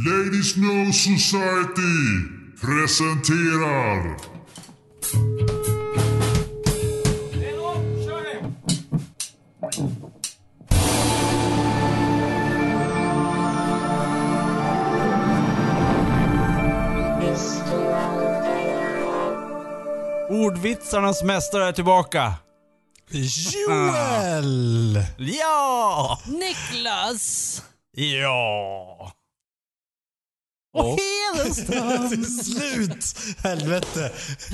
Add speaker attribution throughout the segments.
Speaker 1: Ladies No Society presenterar
Speaker 2: Ordvitsarnas mästare är tillbaka.
Speaker 3: Joel!
Speaker 2: Ja!
Speaker 4: Niklas!
Speaker 2: Ja!
Speaker 4: Och Hedenström!
Speaker 3: Slut! Helvete!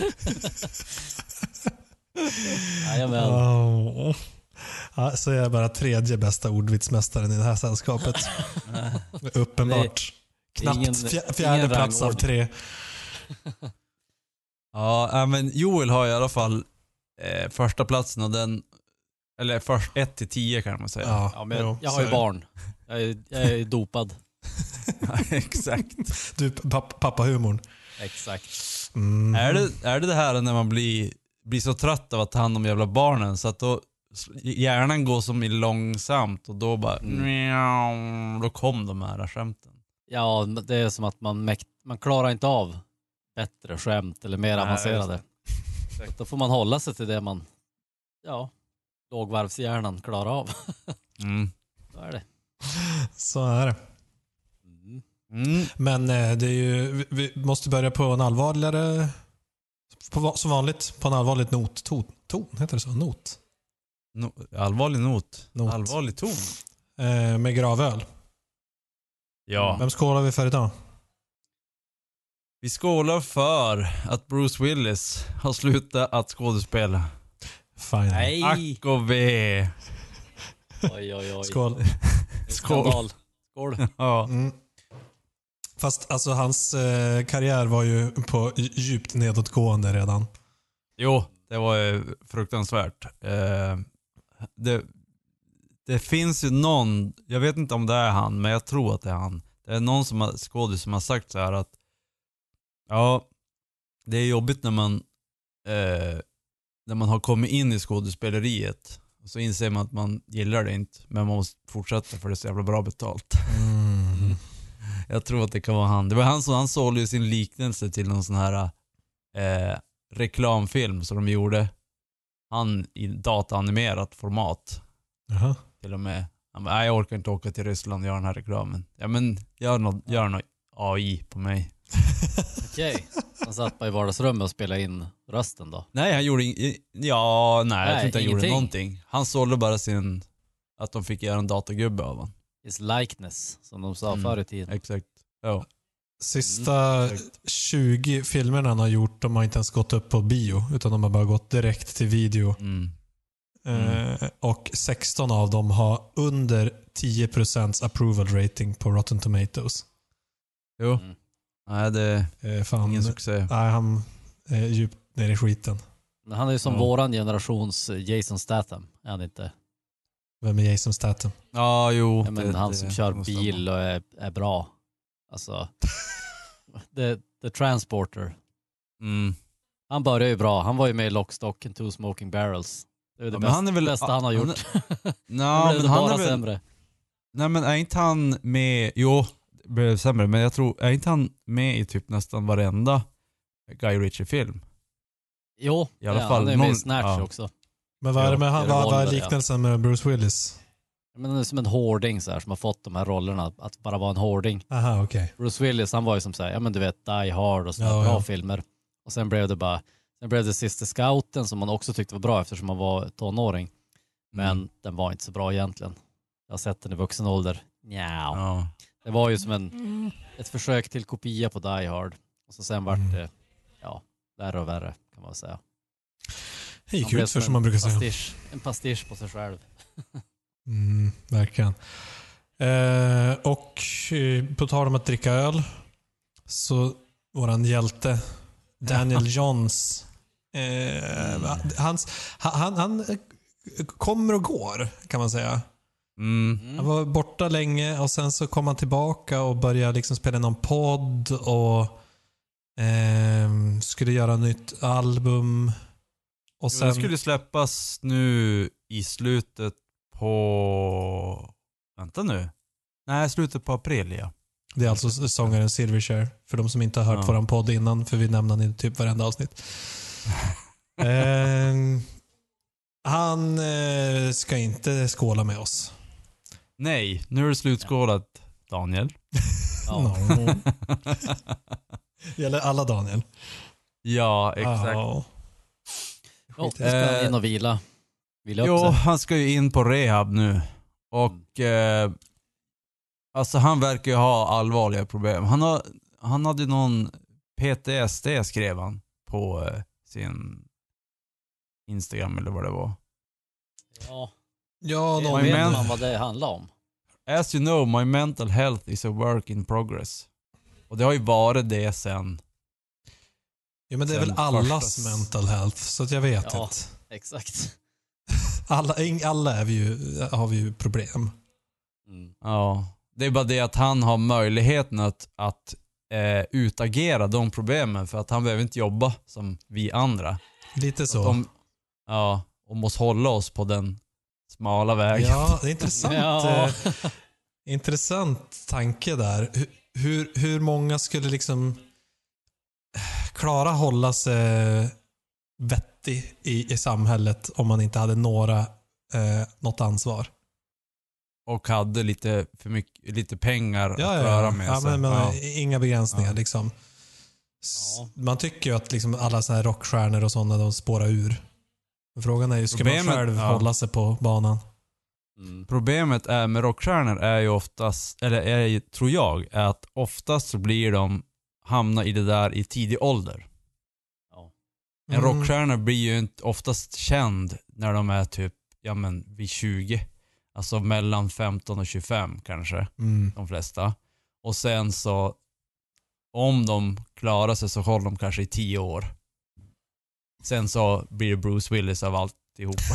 Speaker 4: Jajamän.
Speaker 3: Oh. Ja, så är jag bara tredje bästa ordvitsmästaren i det här sällskapet. Uppenbart. Knappt
Speaker 4: ingen
Speaker 3: fjärde plats av
Speaker 4: rangordning.
Speaker 3: 3.
Speaker 2: Ja, men Joel har i alla fall första platsen och den, eller först 1-10 kan man säga.
Speaker 4: Ja, men
Speaker 3: jo,
Speaker 4: jag
Speaker 3: så
Speaker 4: har ju
Speaker 3: är det.
Speaker 4: barn. Jag är dopad.
Speaker 2: Exakt.
Speaker 3: Du, pappahumorn.
Speaker 4: Exakt.
Speaker 3: Mm.
Speaker 2: Är det här när man blir så trött av att ta hand om jävla barnen så att då hjärnan går som i långsamt och då bara då kom de här skämten.
Speaker 4: Ja, det är som att man klarar inte av bättre skämt eller mer avancerade. Så då får man hålla sig till det man, lågvarvshjärnan klarar av. Så är det.
Speaker 3: Så är det. Men det är ju, vi måste börja på en allvarligare, som vanligt, på en allvarligt ton heter det så? Not.
Speaker 2: Allvarlig not.
Speaker 3: Not.
Speaker 2: Allvarlig ton.
Speaker 3: Med gravöl.
Speaker 2: Ja.
Speaker 3: Vem skålar vi för idag?
Speaker 2: Vi skålar för att Bruce Willis har slutat att skådespela.
Speaker 3: Fine.
Speaker 4: Nej!
Speaker 2: Ack och ve.
Speaker 4: Oj.
Speaker 3: Skål.
Speaker 4: Skål. Skål.
Speaker 2: Ja.
Speaker 3: Fast alltså hans karriär var ju på djupt nedåtgående redan.
Speaker 2: Jo, det var ju fruktansvärt. Det finns ju någon, jag vet inte om det är han, men jag tror att det är han. Det är någon skådespelare som har sagt så här att det är jobbigt när man har kommit in i skådespeleriet och så inser man att man gillar det inte, men man måste fortsätta för det är så jävla bra betalt. Jag tror att det kan vara han. Det var han sålde ju sin liknelse till någon sån här reklamfilm som de gjorde. Han i dataanimerat format.
Speaker 3: Jaha.
Speaker 2: Till och med. Han bara, jag orkar inte åka till Ryssland och göra den här reklamen. Ja, men gör något AI på mig.
Speaker 4: Okej. Han satt bara i vardagsrummet och spelade in rösten då.
Speaker 2: Nej, han gjorde jag tror inte han gjorde någonting. Han sålde bara att de fick göra en datagubbe av honom.
Speaker 4: His likeness, som de sa förr i tiden.
Speaker 2: Exakt. Ja.
Speaker 3: Sista 20 filmerna han har gjort, de har inte ens gått upp på bio, utan de har bara gått direkt till video. Och 16 av dem har under 10% approval rating på Rotten Tomatoes.
Speaker 2: Jo. Nej, det
Speaker 3: fan,
Speaker 2: ingen succé.
Speaker 3: Nej, han är djupt ner i skiten.
Speaker 4: Men han är ju som våran generations Jason Statham, är han inte?
Speaker 3: Vem är Jason Statham?
Speaker 2: Ja, jo.
Speaker 4: Men han som kör bil och är bra. Alltså, the Transporter. Han började ju bra. Han var ju med i Lock, Stock and Two Smoking Barrels. Det är det bästa han har gjort.
Speaker 2: Nej, men
Speaker 4: han
Speaker 2: är
Speaker 4: bara
Speaker 2: väl
Speaker 4: sämre.
Speaker 2: Nej, men är inte han med... Jo, det blev sämre. Men jag tror... Är inte han med i typ nästan varenda Guy Ritchie-film?
Speaker 4: Jo,
Speaker 2: I alla fall
Speaker 4: han är med i Snatch också.
Speaker 3: Men vad är det med han? Vad är
Speaker 4: Revolver,
Speaker 3: liknelsen med Bruce Willis?
Speaker 4: Men det är som en hårding så här, som har fått de här rollerna att bara vara en hårding.
Speaker 3: Aha, okej.
Speaker 4: Bruce Willis, han var ju som så här, men du vet, Die Hard och sådana bra filmer. Och sen blev det Sista Scouten som man också tyckte var bra eftersom man var tonåring. Men den var inte så bra egentligen. Jag har sett den i vuxen ålder. Ja. Det var ju som ett försök till kopia på Die Hard. Och så sen vart det värre och värre kan man säga.
Speaker 3: Det gick ut för som man brukar säga.
Speaker 4: En pastisch på sig själv.
Speaker 3: Verkligen. Och på tal om att dricka öl, så våran hjälte Daniel Johns han kommer och går, kan man säga. Han var borta länge och sen så kom han tillbaka och började liksom spela någon podd och skulle göra ett nytt album. Och sen...
Speaker 2: Det skulle släppas nu i slutet på... Vänta nu. Nej, slutet på april, ja.
Speaker 3: Det är alltså sångaren Silverchair. För de som inte har hört våran podd innan, för vi nämner den i typ varenda avsnitt. Han ska inte skåla med oss.
Speaker 2: Nej, nu är det slutskålat, Daniel.
Speaker 4: Ja.
Speaker 3: No. Gäller alla Daniel.
Speaker 2: Ja, exakt.
Speaker 4: Nu ska han in och vila upp
Speaker 2: Jo,
Speaker 4: sig.
Speaker 2: han ska ju in på rehab nu. Och alltså han verkar ju ha allvarliga problem. Han hade någon PTSD, skrev han på sin Instagram eller vad det var.
Speaker 3: Ja, någon
Speaker 4: Vet man vad det handlar om?
Speaker 2: As you know, my mental health is a work in progress. Och det har ju varit det sen.
Speaker 3: Ja, men det är väl allas mental health, så att jag vet inte.
Speaker 4: Exakt.
Speaker 3: Alla har vi ju problem.
Speaker 2: Ja, det är bara det att han har möjligheten att utagera de problemen, för att han behöver inte jobba som vi andra.
Speaker 3: Lite så.
Speaker 2: Och måste hålla oss på den smala vägen.
Speaker 3: Ja, det är intressant. Intressant tanke där. Hur många skulle liksom klara hålla sig vettig i samhället om man inte hade något ansvar?
Speaker 2: Och hade lite pengar att röra med sig.
Speaker 3: Men inga begränsningar liksom. Man tycker ju att liksom alla så här rockstjärnor och sådana, de spårar ur. Men frågan är ju, ska man själv hålla sig på banan?
Speaker 2: Problemet är med rockstjärnor är ju oftast, tror jag, är att oftast så blir de hamna i det där i tidig ålder. En rockstjärna blir ju inte oftast känd när de är typ vid 20. Alltså mellan 15 och 25 kanske, de flesta. Och sen så, om de klarar sig så håller de kanske i 10 år. Sen så blir det Bruce Willis av alltihopa.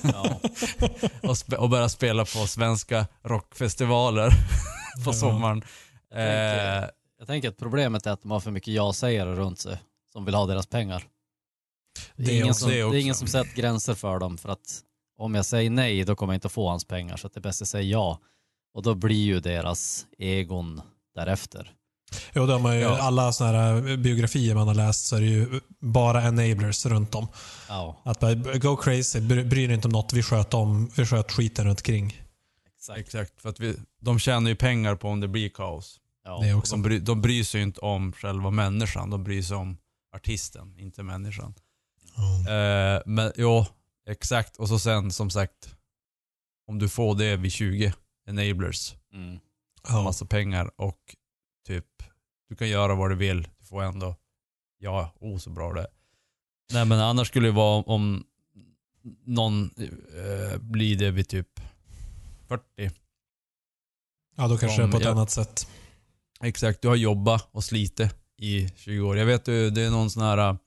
Speaker 2: Och börjar spela på svenska rockfestivaler på sommaren.
Speaker 4: Jag tänker att problemet är att de har för mycket ja-sägare runt sig som vill ha deras pengar. Det är ingen som sätter gränser för dem, för att om jag säger nej, då kommer jag inte få hans pengar, så att det är bäst att säga ja. Och då blir ju deras egon därefter. Jo,
Speaker 3: de har ju alla såna här biografier man har läst, så är det ju bara enablers runt om. Att bara go crazy, bryr inte om något, vi sköt skiten runt kring.
Speaker 2: Exakt, för att de tjänar ju pengar på om det blir kaos.
Speaker 3: Det också.
Speaker 2: De bryr sig inte om själva människan, de bryr sig om artisten, inte människan. Men exakt. Och så sen, som sagt, om du får det vid 20 enablers, massa pengar, och typ du kan göra vad du vill, du får ändå så bra det. Nej, men annars skulle det vara om någon blir det vid typ 40.
Speaker 3: Ja, då kanske det är på ett annat sätt.
Speaker 2: Exakt, du har jobbat och slitit i 20 år. Jag vet, det är någon sån här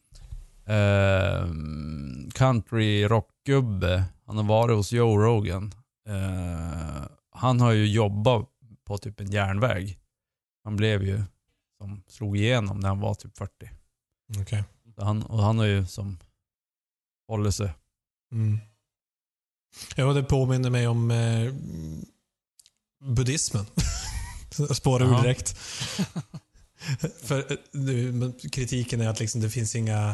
Speaker 2: country rockgubbe. Han har varit hos Joe Rogan. Han har ju jobbat på typ en järnväg. Han blev ju som slog igenom när han var typ 40.
Speaker 3: Okej.
Speaker 2: Han har ju som håller sig.
Speaker 3: Ja, det påminner mig om buddhismen. Spårar ur direkt. För kritiken är att liksom, det finns inga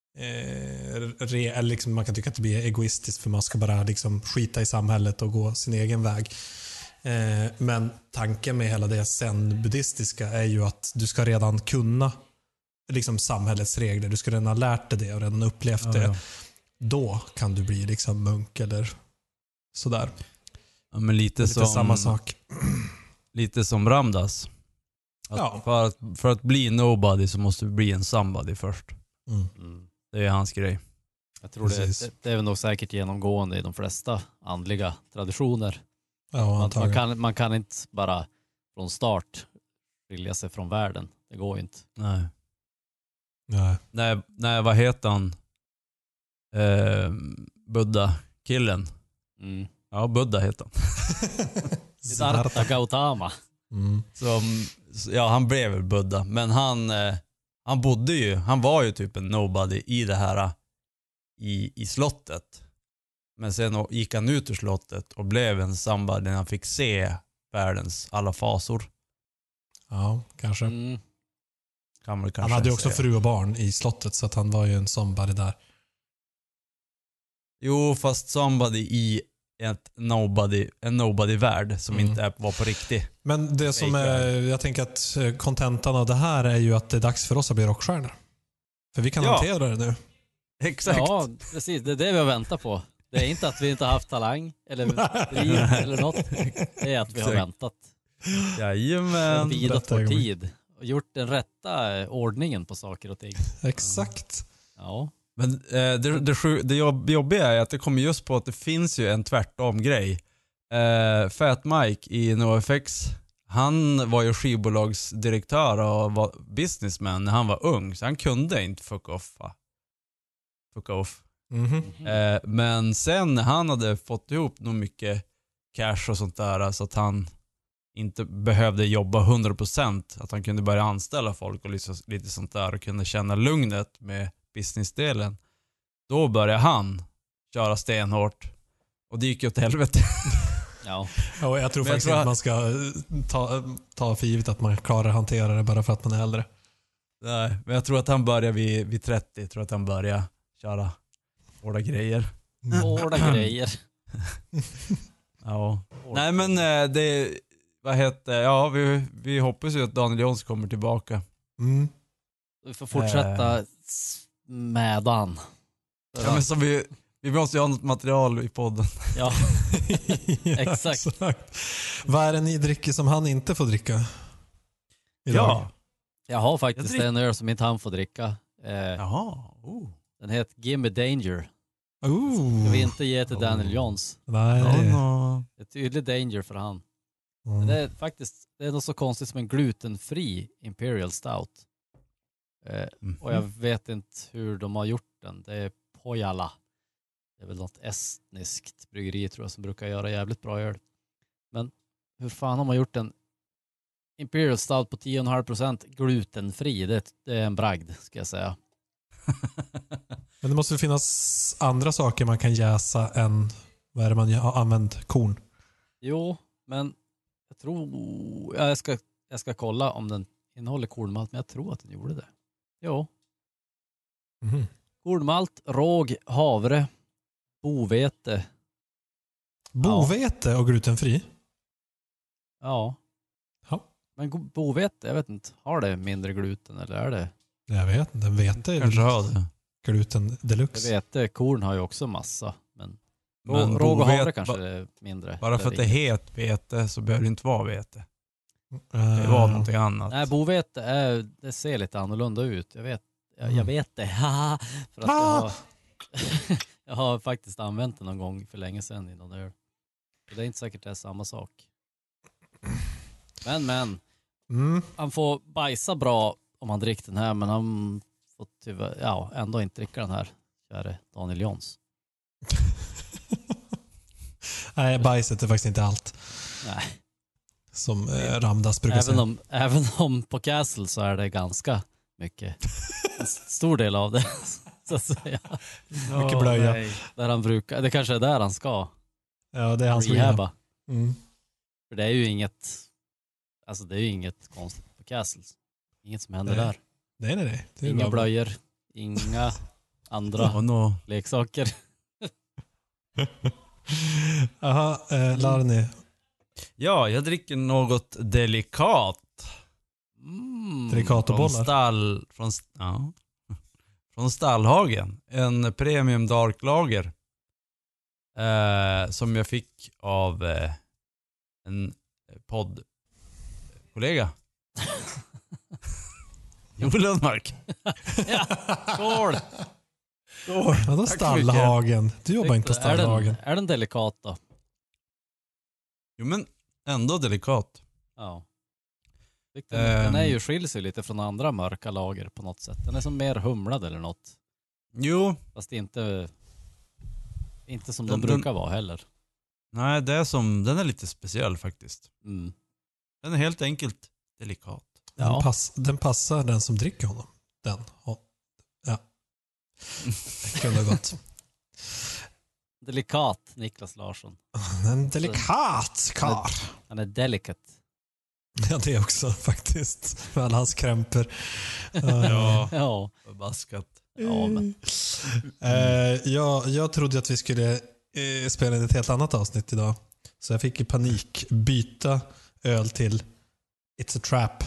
Speaker 3: liksom, man kan tycka att det blir egoistiskt, för man ska bara liksom skita i samhället och gå sin egen väg. Men tanken med hela det zen-buddhistiska är ju att du ska redan kunna liksom samhällets regler. Du ska redan ha lärt dig det och redan upplevt det. Då kan du bli liksom munk eller sådär.
Speaker 2: Ja, men lite
Speaker 3: samma sak.
Speaker 2: Lite som Ramdas. För att bli nobody så måste du bli en somebody först. Det är hans grej.
Speaker 4: Jag tror det är nog säkert genomgående i de flesta andliga traditioner. Man kan inte bara från start skilja sig från världen. Det går inte.
Speaker 2: Nej, vad heter han? Buddha-killen. Ja, Buddha heter han.
Speaker 4: Siddhartha Gautama.
Speaker 2: Han blev väl Buddha, men han bodde ju, han var ju typ en nobody i det här i slottet. Men sen gick han ut ur slottet och blev en somebody när han fick se världens alla fasor.
Speaker 3: Ja, kanske.
Speaker 2: Kan man kanske
Speaker 3: Han hade ju också
Speaker 2: säga.
Speaker 3: fru och barn i slottet, så att han var ju en somebody där.
Speaker 2: Jo, fast somebody i en nobody-värld som inte var på riktigt.
Speaker 3: Men det som är, jag tänker att kontentan av det här är ju att det är dags för oss att bli rockstjärnor. För vi kan hantera det nu.
Speaker 2: Exakt.
Speaker 4: Ja, precis. Det är det vi har väntat på. Det är inte att vi inte har haft talang eller driv eller något. Det är att vi har väntat.
Speaker 2: Jajamän.
Speaker 4: Bidat vår tid och gjort den rätta ordningen på saker och ting.
Speaker 3: Exakt.
Speaker 4: Ja.
Speaker 2: Men det jobbiga är att det kommer just på att det finns ju en tvärtom grej. Fat Mike i NoFX, han var ju skivbolagsdirektör och var businessman när han var ung, så han kunde inte fuck off. Men sen när han hade fått ihop nog mycket cash och sånt där, så att han inte behövde jobba 100%, att han kunde börja anställa folk och lite sånt där och kunde känna lugnet med businessdelen, då började han köra stenhårt och det gick ju åt helvete.
Speaker 4: Ja.
Speaker 3: Och jag tror faktiskt inte man ska ta för givet att man klarar att hantera det bara för att man är äldre.
Speaker 2: Nej, men jag tror att han börjar vid 30, tror att han börjar köra hårda grejer.
Speaker 4: Hårda grejer.
Speaker 2: Ja. Nej, men det, vad heter, ja, vi hoppas ju att Daniel Jons kommer tillbaka.
Speaker 4: Vi får fortsätta med han.
Speaker 2: Ja, men så vi måste ju ha något material i podden.
Speaker 4: Ja, exakt.
Speaker 3: Vad är det ni dricker som han inte får dricka?
Speaker 2: Ja.
Speaker 4: Jag har faktiskt en öl som inte han får dricka.
Speaker 2: Jaha.
Speaker 4: Den heter Gimme Danger.
Speaker 3: Ska
Speaker 4: vi inte ge till Daniel Johns?
Speaker 3: Nej.
Speaker 4: Det är tydlig danger för han. Men det är faktiskt, det är något så konstigt som en glutenfri Imperial Stout. Och jag vet inte hur de har gjort den. Det är Pojala. Det är väl något estniskt bryggeri tror jag som brukar göra jävligt bra öl. Men hur fan har man gjort en Imperial Stout på 10,5% glutenfri? Det är en bragd, ska jag säga.
Speaker 3: Men det måste finnas andra saker man kan jäsa än vad är det man har använt korn.
Speaker 4: Jo, men jag tror jag ska kolla om den innehåller kornmalt, men jag tror att den gjorde det. Jo. Kornmalt, råg, havre, bovete.
Speaker 3: Bovete och glutenfri?
Speaker 4: Ja. Men bovete, jag vet inte, har det mindre gluten eller är det?
Speaker 3: Jag vet inte, vete
Speaker 2: kanske har det.
Speaker 3: Gluten deluxe.
Speaker 4: Jag vet, korn har ju också massa, men råg och havre kanske är mindre.
Speaker 2: Bara för att det är het vete så behöver det inte vara vete. Det var någonting annat.
Speaker 4: Nej, bovete det ser lite annorlunda ut. Jag vet det. För att jag har faktiskt använt det någon gång för länge sedan i någon öl. Det är inte säkert det är samma sak. Men han får bajsa bra om han dricker den här, men han får tyvärr ändå inte dricka den här. Käre Daniel Jons.
Speaker 3: Nej, bajset är faktiskt inte allt.
Speaker 4: Nej.
Speaker 3: Som Ramdas brukar säga.
Speaker 4: Även om på Castle så är det ganska mycket. En stor del av det. Så att säga.
Speaker 3: Mycket blöja.
Speaker 4: Där han brukar, det kanske är där han ska.
Speaker 3: Ja, det är hans
Speaker 4: rehabba. För det är ju inget, alltså det är ju inget konstigt på Castle. Inget som händer där.
Speaker 3: Nej.
Speaker 4: Inga blöjor, inga andra leksaker.
Speaker 3: Jaha, Larni.
Speaker 2: Ja, jag dricker något delikat.
Speaker 3: Delicatobollar?
Speaker 2: Från Stallhagen. En premium dark lager. Som jag fick av en poddkollega. Joel Lundmark.
Speaker 4: Ja, skål!
Speaker 3: Vadå Stallhagen? Du jobbar inte på Stallhagen.
Speaker 4: Är den delikat då?
Speaker 2: Jo, men ändå delikat.
Speaker 4: Ja. Den är ju skiljer sig lite från andra mörka lager på något sätt. Den är som mer humlad eller något.
Speaker 2: Jo.
Speaker 4: Fast inte som de brukar vara heller.
Speaker 2: Nej, den är lite speciell faktiskt. Den är helt enkelt delikat.
Speaker 3: Den passar den som dricker honom. Ja. Det kunde ha gått.
Speaker 4: Delikat, Niklas Larsson.
Speaker 3: En delikat karl.
Speaker 4: Han är delicate.
Speaker 3: Ja, det också faktiskt. Med alla hans krämpor.
Speaker 4: Ja.
Speaker 2: Förbaskat.
Speaker 4: Ja, men
Speaker 3: Jag trodde att vi skulle spela in ett helt annat avsnitt idag. Så jag fick i panik byta öl till It's a Trap.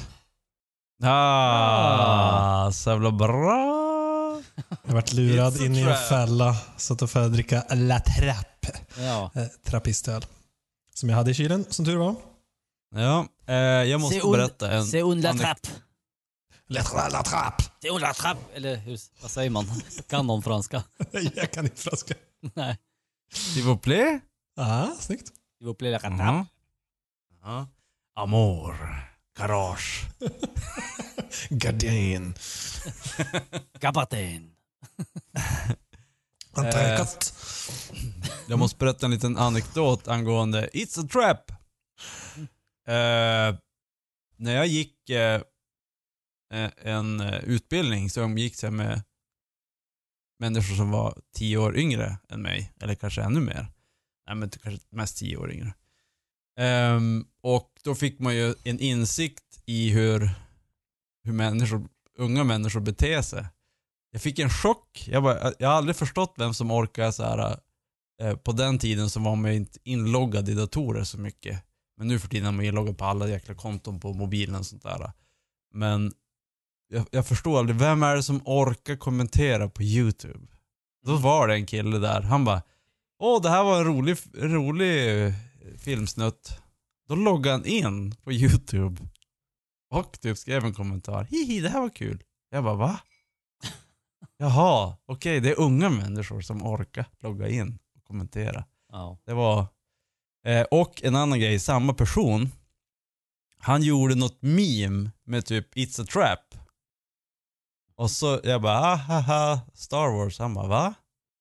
Speaker 2: Så jävla bra.
Speaker 3: Jag varit lurad
Speaker 2: It's a
Speaker 3: in i en
Speaker 2: trap.
Speaker 3: fälla. Så då får jag dricka La Trappe.
Speaker 4: ja.
Speaker 3: Trappistöl. Som jag hade i kylen, som tur var.
Speaker 2: Ja, jag måste berätta en...
Speaker 4: C'est un la trappe.
Speaker 3: La Trappe.
Speaker 4: C'est un la trappe. Eller vad säger man? Kan någon franska?
Speaker 3: Jag kan inte franska.
Speaker 4: Nej.
Speaker 2: S'il vous plaît?
Speaker 3: Ja, snyggt.
Speaker 4: Il vous plaît la trappe.
Speaker 2: Mhm. Ja. Amor. Garage.
Speaker 3: Gardin.
Speaker 4: Gabatin.
Speaker 3: Entrecôte.
Speaker 2: Jag måste berätta en liten anekdot angående It's a Trap. När jag gick en utbildning så umgicks jag med människor som var 10 år yngre än mig. Eller kanske ännu mer. Nej, men kanske mest 10 år yngre. Och då fick man ju en insikt i hur unga människor beter sig. Jag fick en chock. Jag har aldrig förstått vem som orkar så här. På den tiden så var man inte inloggad i datorer så mycket. Men nu för tiden är man inloggad på alla jäkla konton på mobilen och sånt där. Men jag förstår aldrig, vem är det som orkar kommentera på YouTube? Då var det en kille där. Han bara, det här var en rolig filmsnutt. Då loggade han in på YouTube. Och typ skrev en kommentar. Hihi, det här var kul. Jag bara, va? Jaha, okej, det är unga människor som orkar logga in och kommentera.
Speaker 4: Ja.
Speaker 2: Det var... och en annan grej, samma person, han gjorde något meme med typ It's a Trap. Och så jag bara, haha, Star Wars. Han bara, va?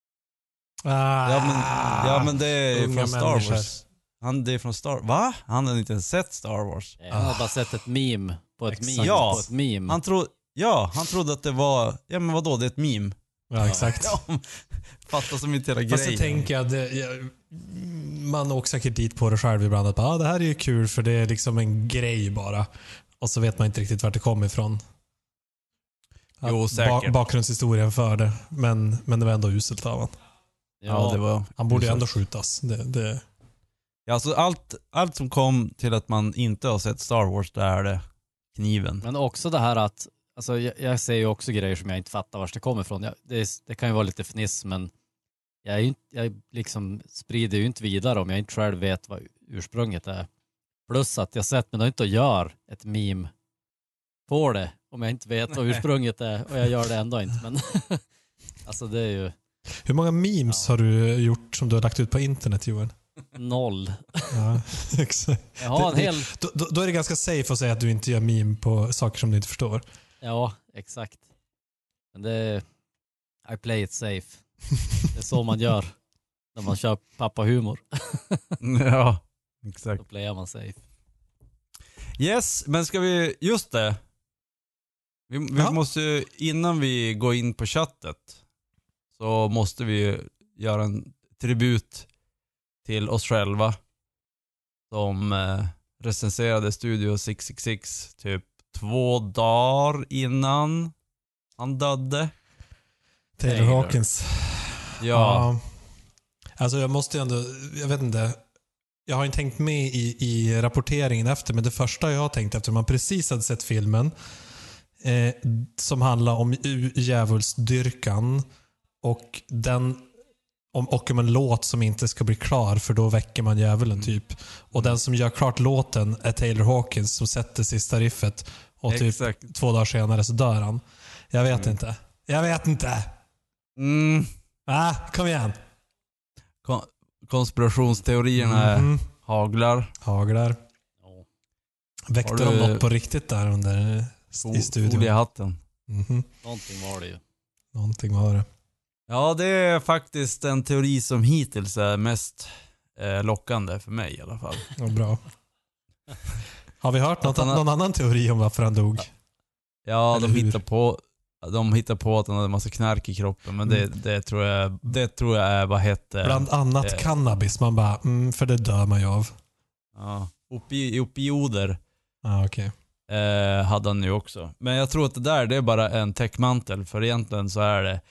Speaker 2: Ja men det är
Speaker 3: unga
Speaker 2: från Star
Speaker 3: människor.
Speaker 2: Wars. Det är från Star... Va? Han hade inte ens sett Star Wars.
Speaker 4: Han har bara sett ett meme på ett meme
Speaker 2: Ja.
Speaker 4: på ett meme.
Speaker 2: Han trodde att det var... Ja men vadå, det är ett meme.
Speaker 3: Ja, exakt.
Speaker 2: Ja, fattar som inte hela
Speaker 3: Fast
Speaker 2: grejen.
Speaker 3: jag tänker att man åker säkert dit på det själv ibland. Att det här är ju kul för det är liksom en grej bara. Och så vet man inte riktigt vart det kommer ifrån.
Speaker 2: Jo, säkert.
Speaker 3: Bakgrundshistorien för det. Men det var ändå uselt av han.
Speaker 2: Ja, det var...
Speaker 3: Han borde ju ändå skjutas.
Speaker 2: Ja, alltså allt som kom till att man inte har sett Star Wars, där är det kniven.
Speaker 4: Men också det här att, alltså jag ser ju också grejer som jag inte fattar var det kommer ifrån. Det kan ju vara lite fniss, men jag liksom sprider ju inte vidare om jag inte själv vet vad ursprunget är. Plus att jag sett mig då inte att göra ett meme på det om jag inte vet vad ursprunget är, och jag gör det ändå inte. Men alltså det är ju...
Speaker 3: Hur många memes har du gjort som du har lagt ut på internet, Johan?
Speaker 4: 0.
Speaker 3: Ja, exakt.
Speaker 4: Jag har en hel...
Speaker 3: Då är det ganska safe att säga att du inte gör meme på saker som du inte förstår.
Speaker 4: Ja, exakt. Men det är... I play it safe. Det är så man gör när man kör pappahumor.
Speaker 2: Ja, exakt.
Speaker 4: Då playar man safe.
Speaker 2: Yes, men ska vi... Just det. Vi måste, innan vi går in på chattet, så måste vi göra en tribut till oss själva som recenserade Studio 666 typ 2 dagar innan han dödde.
Speaker 3: Taylor Hawkins.
Speaker 2: Ja.
Speaker 3: Alltså jag måste ju ändå, jag vet inte. Jag har inte tänkt med i rapporteringen efter, men det första jag har tänkt efter, man precis hade sett filmen som handlar om djävulsdyrkan och om en låt som inte ska bli klar, för då väcker man djävulen typ. Och den som gör klart låten är Taylor Hawkins som sätter sista riffet, och typ
Speaker 2: Exakt.
Speaker 3: 2 dagar senare så dör han. Jag vet inte. Kom igen.
Speaker 2: Konspirationsteorierna haglar.
Speaker 3: Haglar.
Speaker 4: Ja.
Speaker 3: Väckte
Speaker 2: Har
Speaker 3: de
Speaker 2: du
Speaker 3: något på riktigt där under i studion?
Speaker 2: Foliehatten.
Speaker 4: Någonting var det ju.
Speaker 3: Någonting var det.
Speaker 2: Ja, det är faktiskt en teori som hittills är mest lockande för mig i alla fall.
Speaker 3: Ja, bra. Har vi hört någon annan teori om varför han dog?
Speaker 2: Ja,
Speaker 3: Eller
Speaker 2: de
Speaker 3: hur?
Speaker 2: hittar på att han hade en massa knark i kroppen, men det tror jag är, vad hette...
Speaker 3: Bland annat cannabis. Man bara, för det dör man ju av.
Speaker 2: Ja, opioider.
Speaker 3: Okej.
Speaker 2: Hade han nu också. Men jag tror att det är bara en täckmantel. För egentligen så är det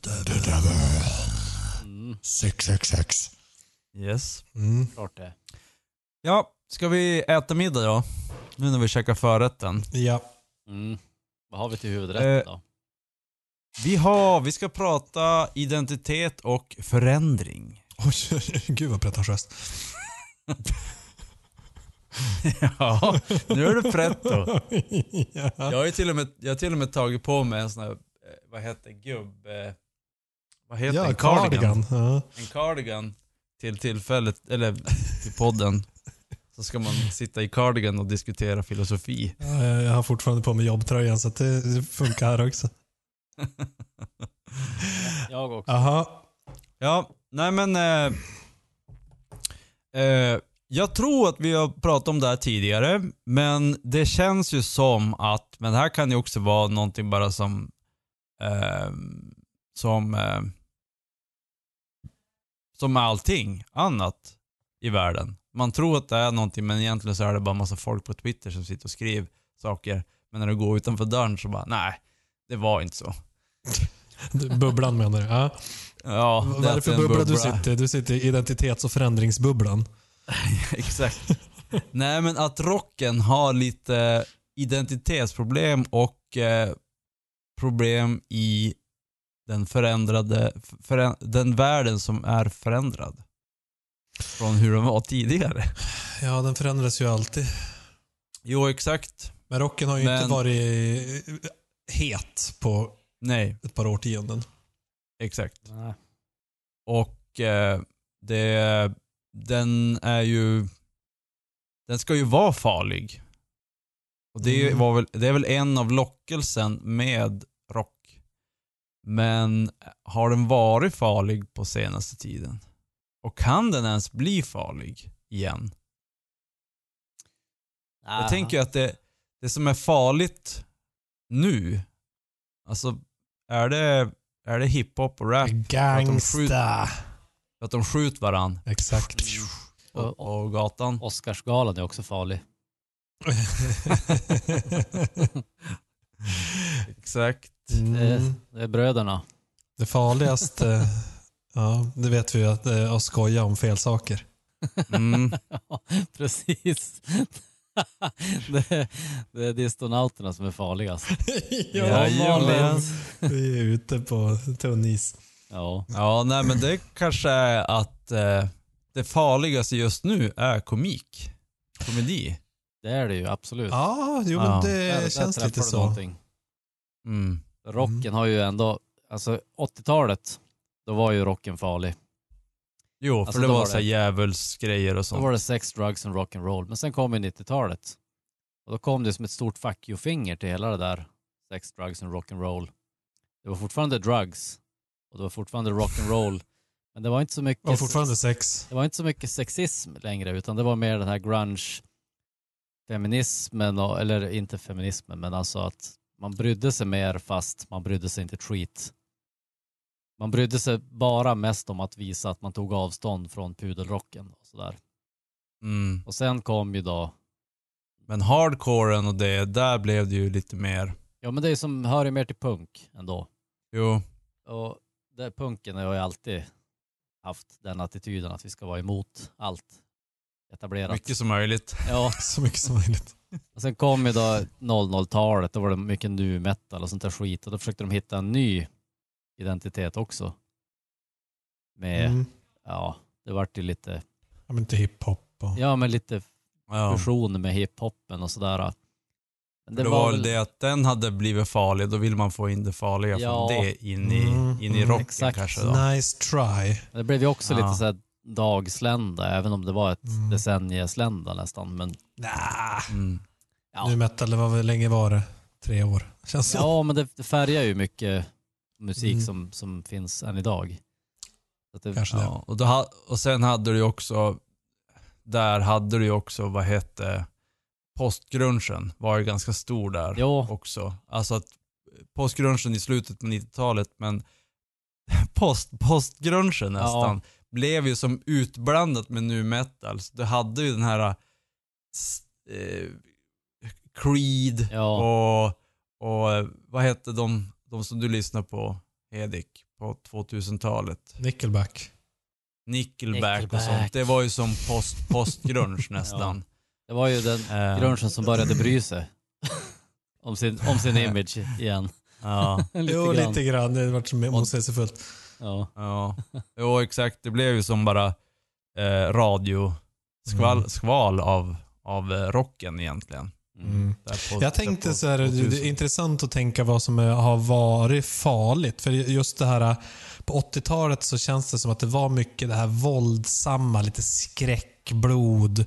Speaker 3: 666.
Speaker 2: yes.
Speaker 4: Klart det.
Speaker 2: Ja, ska vi äta middag då? Nu när vi käkar förrätten.
Speaker 3: Ja.
Speaker 4: Vad har vi till huvudrätt då?
Speaker 2: Vi ska prata identitet och förändring.
Speaker 3: Oj, gud vad pretentiöst.
Speaker 2: Ja, nu är du pretto.
Speaker 3: Ja.
Speaker 2: Jag har till och med tagit på mig en sån här, vad heter en cardigan.
Speaker 3: Ja.
Speaker 2: En cardigan till tillfället, eller till podden. Så ska man sitta i cardigan och diskutera filosofi.
Speaker 3: Ja, jag har fortfarande på mig jobbtröjan så att det funkar här också.
Speaker 4: Jag också.
Speaker 3: Aha.
Speaker 2: Ja, nej men jag tror att vi har pratat om det här tidigare, men det känns ju som att, men det här kan ju också vara någonting bara som allting annat i världen. Man tror att det är någonting, men egentligen så är det bara massa folk på Twitter som sitter och skriver saker. Men när du går utanför dörren så bara, nej, det var inte så.
Speaker 3: Bubblan menar du? Ja.
Speaker 2: Ja,
Speaker 3: Vad är det för bubbla du sitter? Du sitter i identitets- och förändringsbubblan.
Speaker 2: Exakt. Nej, men att rocken har lite identitetsproblem och problem i den den världen som är förändrad från hur de var tidigare.
Speaker 3: Ja, den förändras ju alltid.
Speaker 2: Jo, exakt.
Speaker 3: Men rocken har ju inte varit het på ett par årtionden.
Speaker 2: Exakt.
Speaker 4: Nej.
Speaker 2: Och den ska ju vara farlig. Och det är väl en av lockelsen med rock. Men har den varit farlig på senaste tiden? Och kan den ens bli farlig igen? Jag tänker ju att det som är farligt nu, alltså är det hiphop och rap?
Speaker 3: Gangsta.
Speaker 2: För att de skjuter varann.
Speaker 3: Exakt.
Speaker 2: På gatan.
Speaker 4: Oscarsgalan är också farlig.
Speaker 2: Exakt.
Speaker 4: Det är bröderna.
Speaker 3: Det farligaste, ja, det vet vi ju, att skoja om fel saker.
Speaker 4: Ja, precis. Det är distonauterna som är farligast.
Speaker 3: Ja,
Speaker 2: vanligt.
Speaker 3: Vi är ute på tunn is.
Speaker 2: Ja, nej, men det kanske är att det farligaste just nu är komedi.
Speaker 4: Det är det ju, absolut.
Speaker 3: Ja, jo, men det känns lite så.
Speaker 4: Rocken har ju ändå, alltså 80-talet, då var ju rocken farlig.
Speaker 2: Jo, för
Speaker 4: alltså,
Speaker 2: det var så djävulsgrejer och sånt.
Speaker 4: Då var det sex, drugs och rock'n'roll. Men sen kom ju 90-talet. Och då kom det som ett stort fuck you-finger till hela det där. Sex, drugs och rock'n'roll. Det var fortfarande drugs. Och det var fortfarande rock'n'roll. Men det var inte så mycket...
Speaker 3: Det var fortfarande sex.
Speaker 4: Det var inte så mycket sexism längre. Utan det var mer den här grunge-feminismen. Eller inte feminismen, men alltså att man brydde sig mer fast man brydde sig inte treat. Man brydde sig bara mest om att visa att man tog avstånd från pudelrocken och sådär. Och sen kom ju då...
Speaker 2: Men hardcoren och det, där blev det ju lite mer...
Speaker 4: Ja, men det är som hör ju mer till punk ändå.
Speaker 2: Jo.
Speaker 4: Och det, punken har ju alltid haft den attityden att vi ska vara emot allt etablerat.
Speaker 2: Mycket som möjligt.
Speaker 4: Ja.
Speaker 3: Så mycket som möjligt.
Speaker 4: Och sen kom ju då 00-talet, då var det mycket nu metal och sånt där skit. Och då försökte de hitta en ny identitet också. Med, ja, det vart ju lite...
Speaker 3: Ja, men inte hiphop. Och...
Speaker 4: Ja, men lite fusion med hiphoppen och sådär. Men
Speaker 2: det var väl det att den hade blivit farlig, då vill man få in det farliga från det in i rocken. Exakt. Kanske då.
Speaker 3: Nice try.
Speaker 4: Det blev ju också lite så här dagslända, även om det var ett decennieslända nästan. Men...
Speaker 3: Ja. Nu metal, det var väl länge var det? 3 år. Känns
Speaker 4: ja, men det färgar ju mycket musik som finns än idag. Så att det,
Speaker 3: kanske det.
Speaker 2: Och sen hade du också, där hade du också, vad hette, postgrunchen var ju ganska stor där också. Alltså att postgrunchen i slutet på 90-talet, men postgrunchen nästan blev ju som utblandat med nu metal. Så du hade ju den här Creed
Speaker 4: Ja.
Speaker 2: och vad hette de som du lyssnar på, Hedik, på 2000-talet?
Speaker 3: Nickelback.
Speaker 2: Nickelback och sånt. Det var ju som postgrunge nästan.
Speaker 4: Det var ju den grungen som började bry sig om sin image igen.
Speaker 2: Ja.
Speaker 3: lite grann. Det har varit motsägelsefullt.
Speaker 2: Ja. Jo, exakt. Det blev ju som bara skval av rocken egentligen.
Speaker 3: Jag tänkte så här, det är intressant att tänka vad som har varit farligt. För just det här på 80-talet så känns det som att det var mycket det här våldsamma, lite skräck, blod,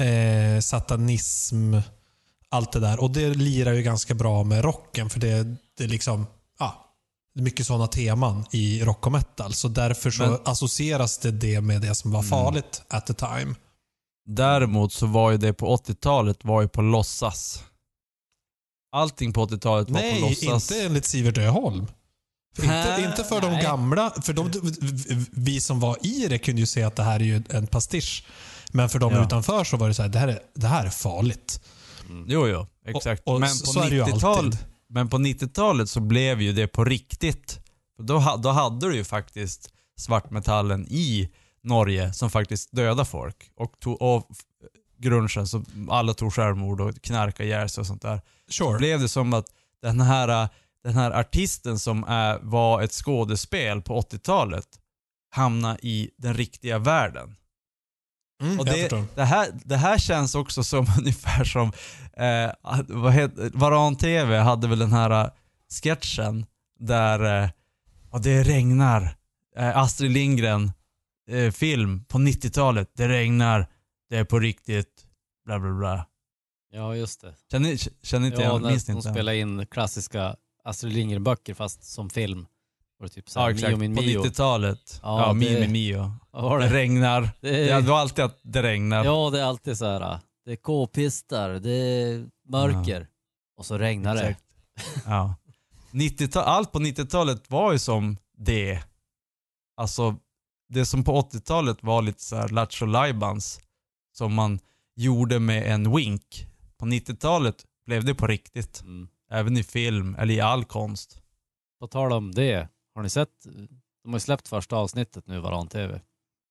Speaker 3: satanism, allt det där. Och det lirar ju ganska bra med rocken, för det är liksom, det är mycket sådana teman i rock och metal. Så därför så associeras det med det som var farligt at the time.
Speaker 2: Däremot så var ju det på 80-talet var ju på låtsas. Allting på 80-talet var på låtsas.
Speaker 3: Nej, inte enligt Sivert Öholm. Inte för de gamla. För vi som var i det kunde ju se att det här är ju en pastisch. Men för de utanför så var det så här, det här är farligt.
Speaker 2: Jo, exakt.
Speaker 3: Och
Speaker 2: men
Speaker 3: så är det ju alltid.
Speaker 2: Men på 90-talet så blev ju det på riktigt. Då hade du ju faktiskt svartmetallen i Norge som faktiskt dödade folk. Och grungen, så alla tog självmord och knarka ihjäl sig och sånt där.
Speaker 3: Sure.
Speaker 2: Så blev det som att den här artisten som var ett skådespel på 80-talet hamnade i den riktiga världen. Och det här känns också som ungefär som Varan TV hade väl den här sketchen där det regnar. Astrid Lindgren film på 90-talet. Det regnar, det är på riktigt, bla bla bla.
Speaker 4: Ja, just det.
Speaker 2: Känner inte jag, minns inte.
Speaker 4: De spelar in klassiska Astrid Lindgren-böcker fast som film. Var det typ så här,
Speaker 2: exakt.
Speaker 4: Mio,
Speaker 2: på 90-talet. Ja, Mio. Det regnar. Det var alltid att det regnar.
Speaker 4: Ja, det är alltid så här. Det är k-pistar, det är mörker. Och så regnar det.
Speaker 2: Ja. Allt på 90-talet var ju som det. Alltså, det som på 80-talet var lite så här Lattjo Lajbans som man gjorde med en wink. På 90-talet blev det på riktigt. Även i film eller i all konst.
Speaker 4: På tal om det, har ni sett? De har ju släppt första avsnittet nu, Varan TV.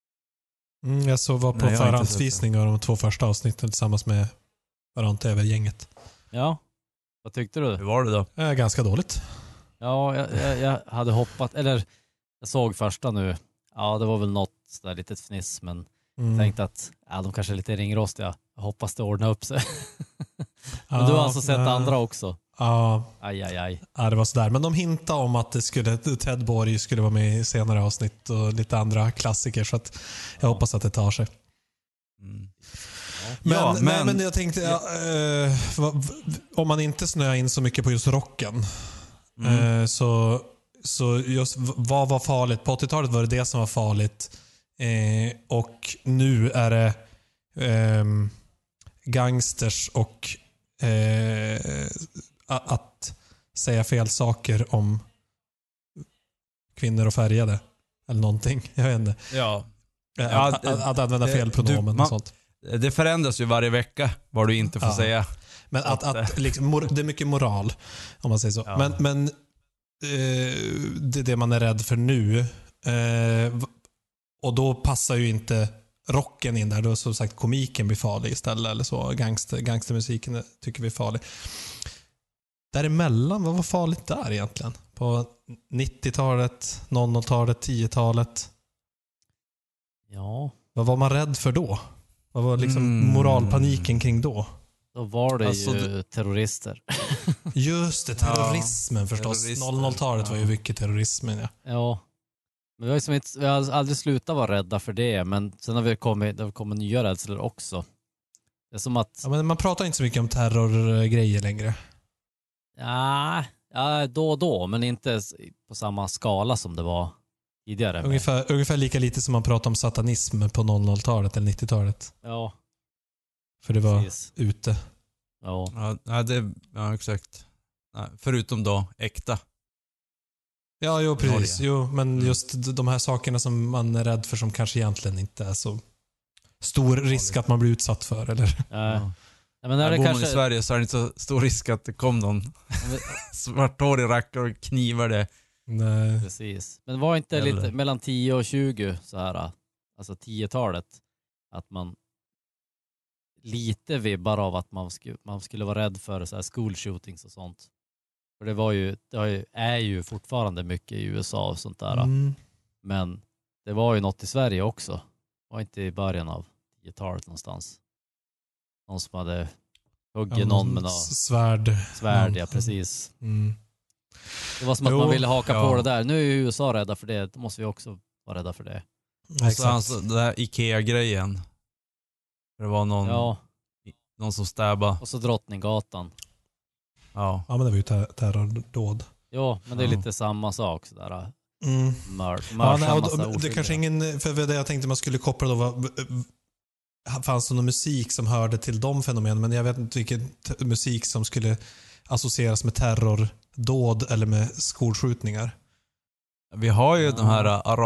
Speaker 3: Jag såg var på förhandsvisning av de 2 första avsnitten tillsammans med Varan TV-gänget.
Speaker 4: Ja, vad tyckte du?
Speaker 2: Hur var det då?
Speaker 3: Ganska dåligt.
Speaker 4: Ja, jag hade hoppat, eller jag såg första nu. Ja, det var väl något där litet fniss, men tänkte att de kanske är lite ringrostiga. Jag hoppas det ordnar upp sig. Men du har alltså sett andra också?
Speaker 3: Ja.
Speaker 4: Aj.
Speaker 3: Ja, det var sådär. Men de hintade om att Ted Borg skulle vara med i senare avsnitt och lite andra klassiker, så att jag hoppas att det tar sig. Men jag tänkte om man inte snöar in så mycket på just rocken så just vad var farligt? På 80-talet var det som var farligt och nu är det gangsters och att säga fel saker om kvinnor och färgade eller någonting, jag vet inte. Att använda fel pronomen och sånt.
Speaker 2: Det förändras ju varje vecka vad du inte får säga.
Speaker 3: Men att liksom, det är mycket moral om man säger så. Ja. Men det är det man är rädd för nu. Och då passar ju inte rocken in där. Då som sagt komiken blir farlig istället eller så. Gangstermusiken tycker vi är farlig. Däremellan, vad var farligt där egentligen? På 90-talet, 00-talet, 10-talet?
Speaker 4: Ja.
Speaker 3: Vad var man rädd för då? Vad var liksom moralpaniken kring då?
Speaker 4: Då var det ju terrorister.
Speaker 3: Just det, terrorismen förstås. 00-talet var ju mycket terrorismen.
Speaker 4: Ja. Men vi har aldrig slutat vara rädda för det. Men sen har det kommit nya rädslor också. Det är som att...
Speaker 3: Ja, men man pratar inte så mycket om terrorgrejer längre.
Speaker 4: Ja, då och då. Men inte på samma skala som det var tidigare.
Speaker 3: Ungefär lika lite som man pratar om satanism på 00-talet eller 90-talet.
Speaker 4: Ja.
Speaker 3: För det var ute.
Speaker 2: Ja, exakt. Förutom då äkta.
Speaker 3: Ja, jo, precis. Jo, men just de här sakerna som man är rädd för som kanske egentligen inte är så stor risk att man blir utsatt för, eller?
Speaker 4: Ja, men är det
Speaker 2: bor man
Speaker 4: kanske...
Speaker 2: i Sverige så är det inte så stor risk att det kom någon svarthårig rackare och knivar det.
Speaker 3: Nej.
Speaker 4: Precis. Men var inte
Speaker 2: Eller...
Speaker 4: lite mellan 10 och 20 så här, alltså 10-talet, att man lite vibbar av att man skulle vara rädd för så här school shootings och sånt. För är ju fortfarande mycket i USA och sånt där. Men det var ju något i Sverige också. Det var inte i början av 10-talet någonstans. Någon som hade huggit någon med något
Speaker 3: svärd,
Speaker 4: ja precis.
Speaker 3: Mm.
Speaker 4: Det var som att man ville haka på det där. Nu är ju USA rädda för det, då måste vi också vara rädda för det.
Speaker 2: Och så alltså, det där Ikea-grejen. Det var någon som stäbbade.
Speaker 4: Och så Drottninggatan.
Speaker 3: Ja, men det var ju terrordåd.
Speaker 4: Ja, men det är lite samma sak sådär.
Speaker 3: Det kanske ingen, för det jag tänkte man skulle koppla då fanns det någon musik som hörde till de fenomenen, men jag vet inte vilken musik som skulle associeras med terrordåd eller med skolskjutningar.
Speaker 2: Vi har ju den här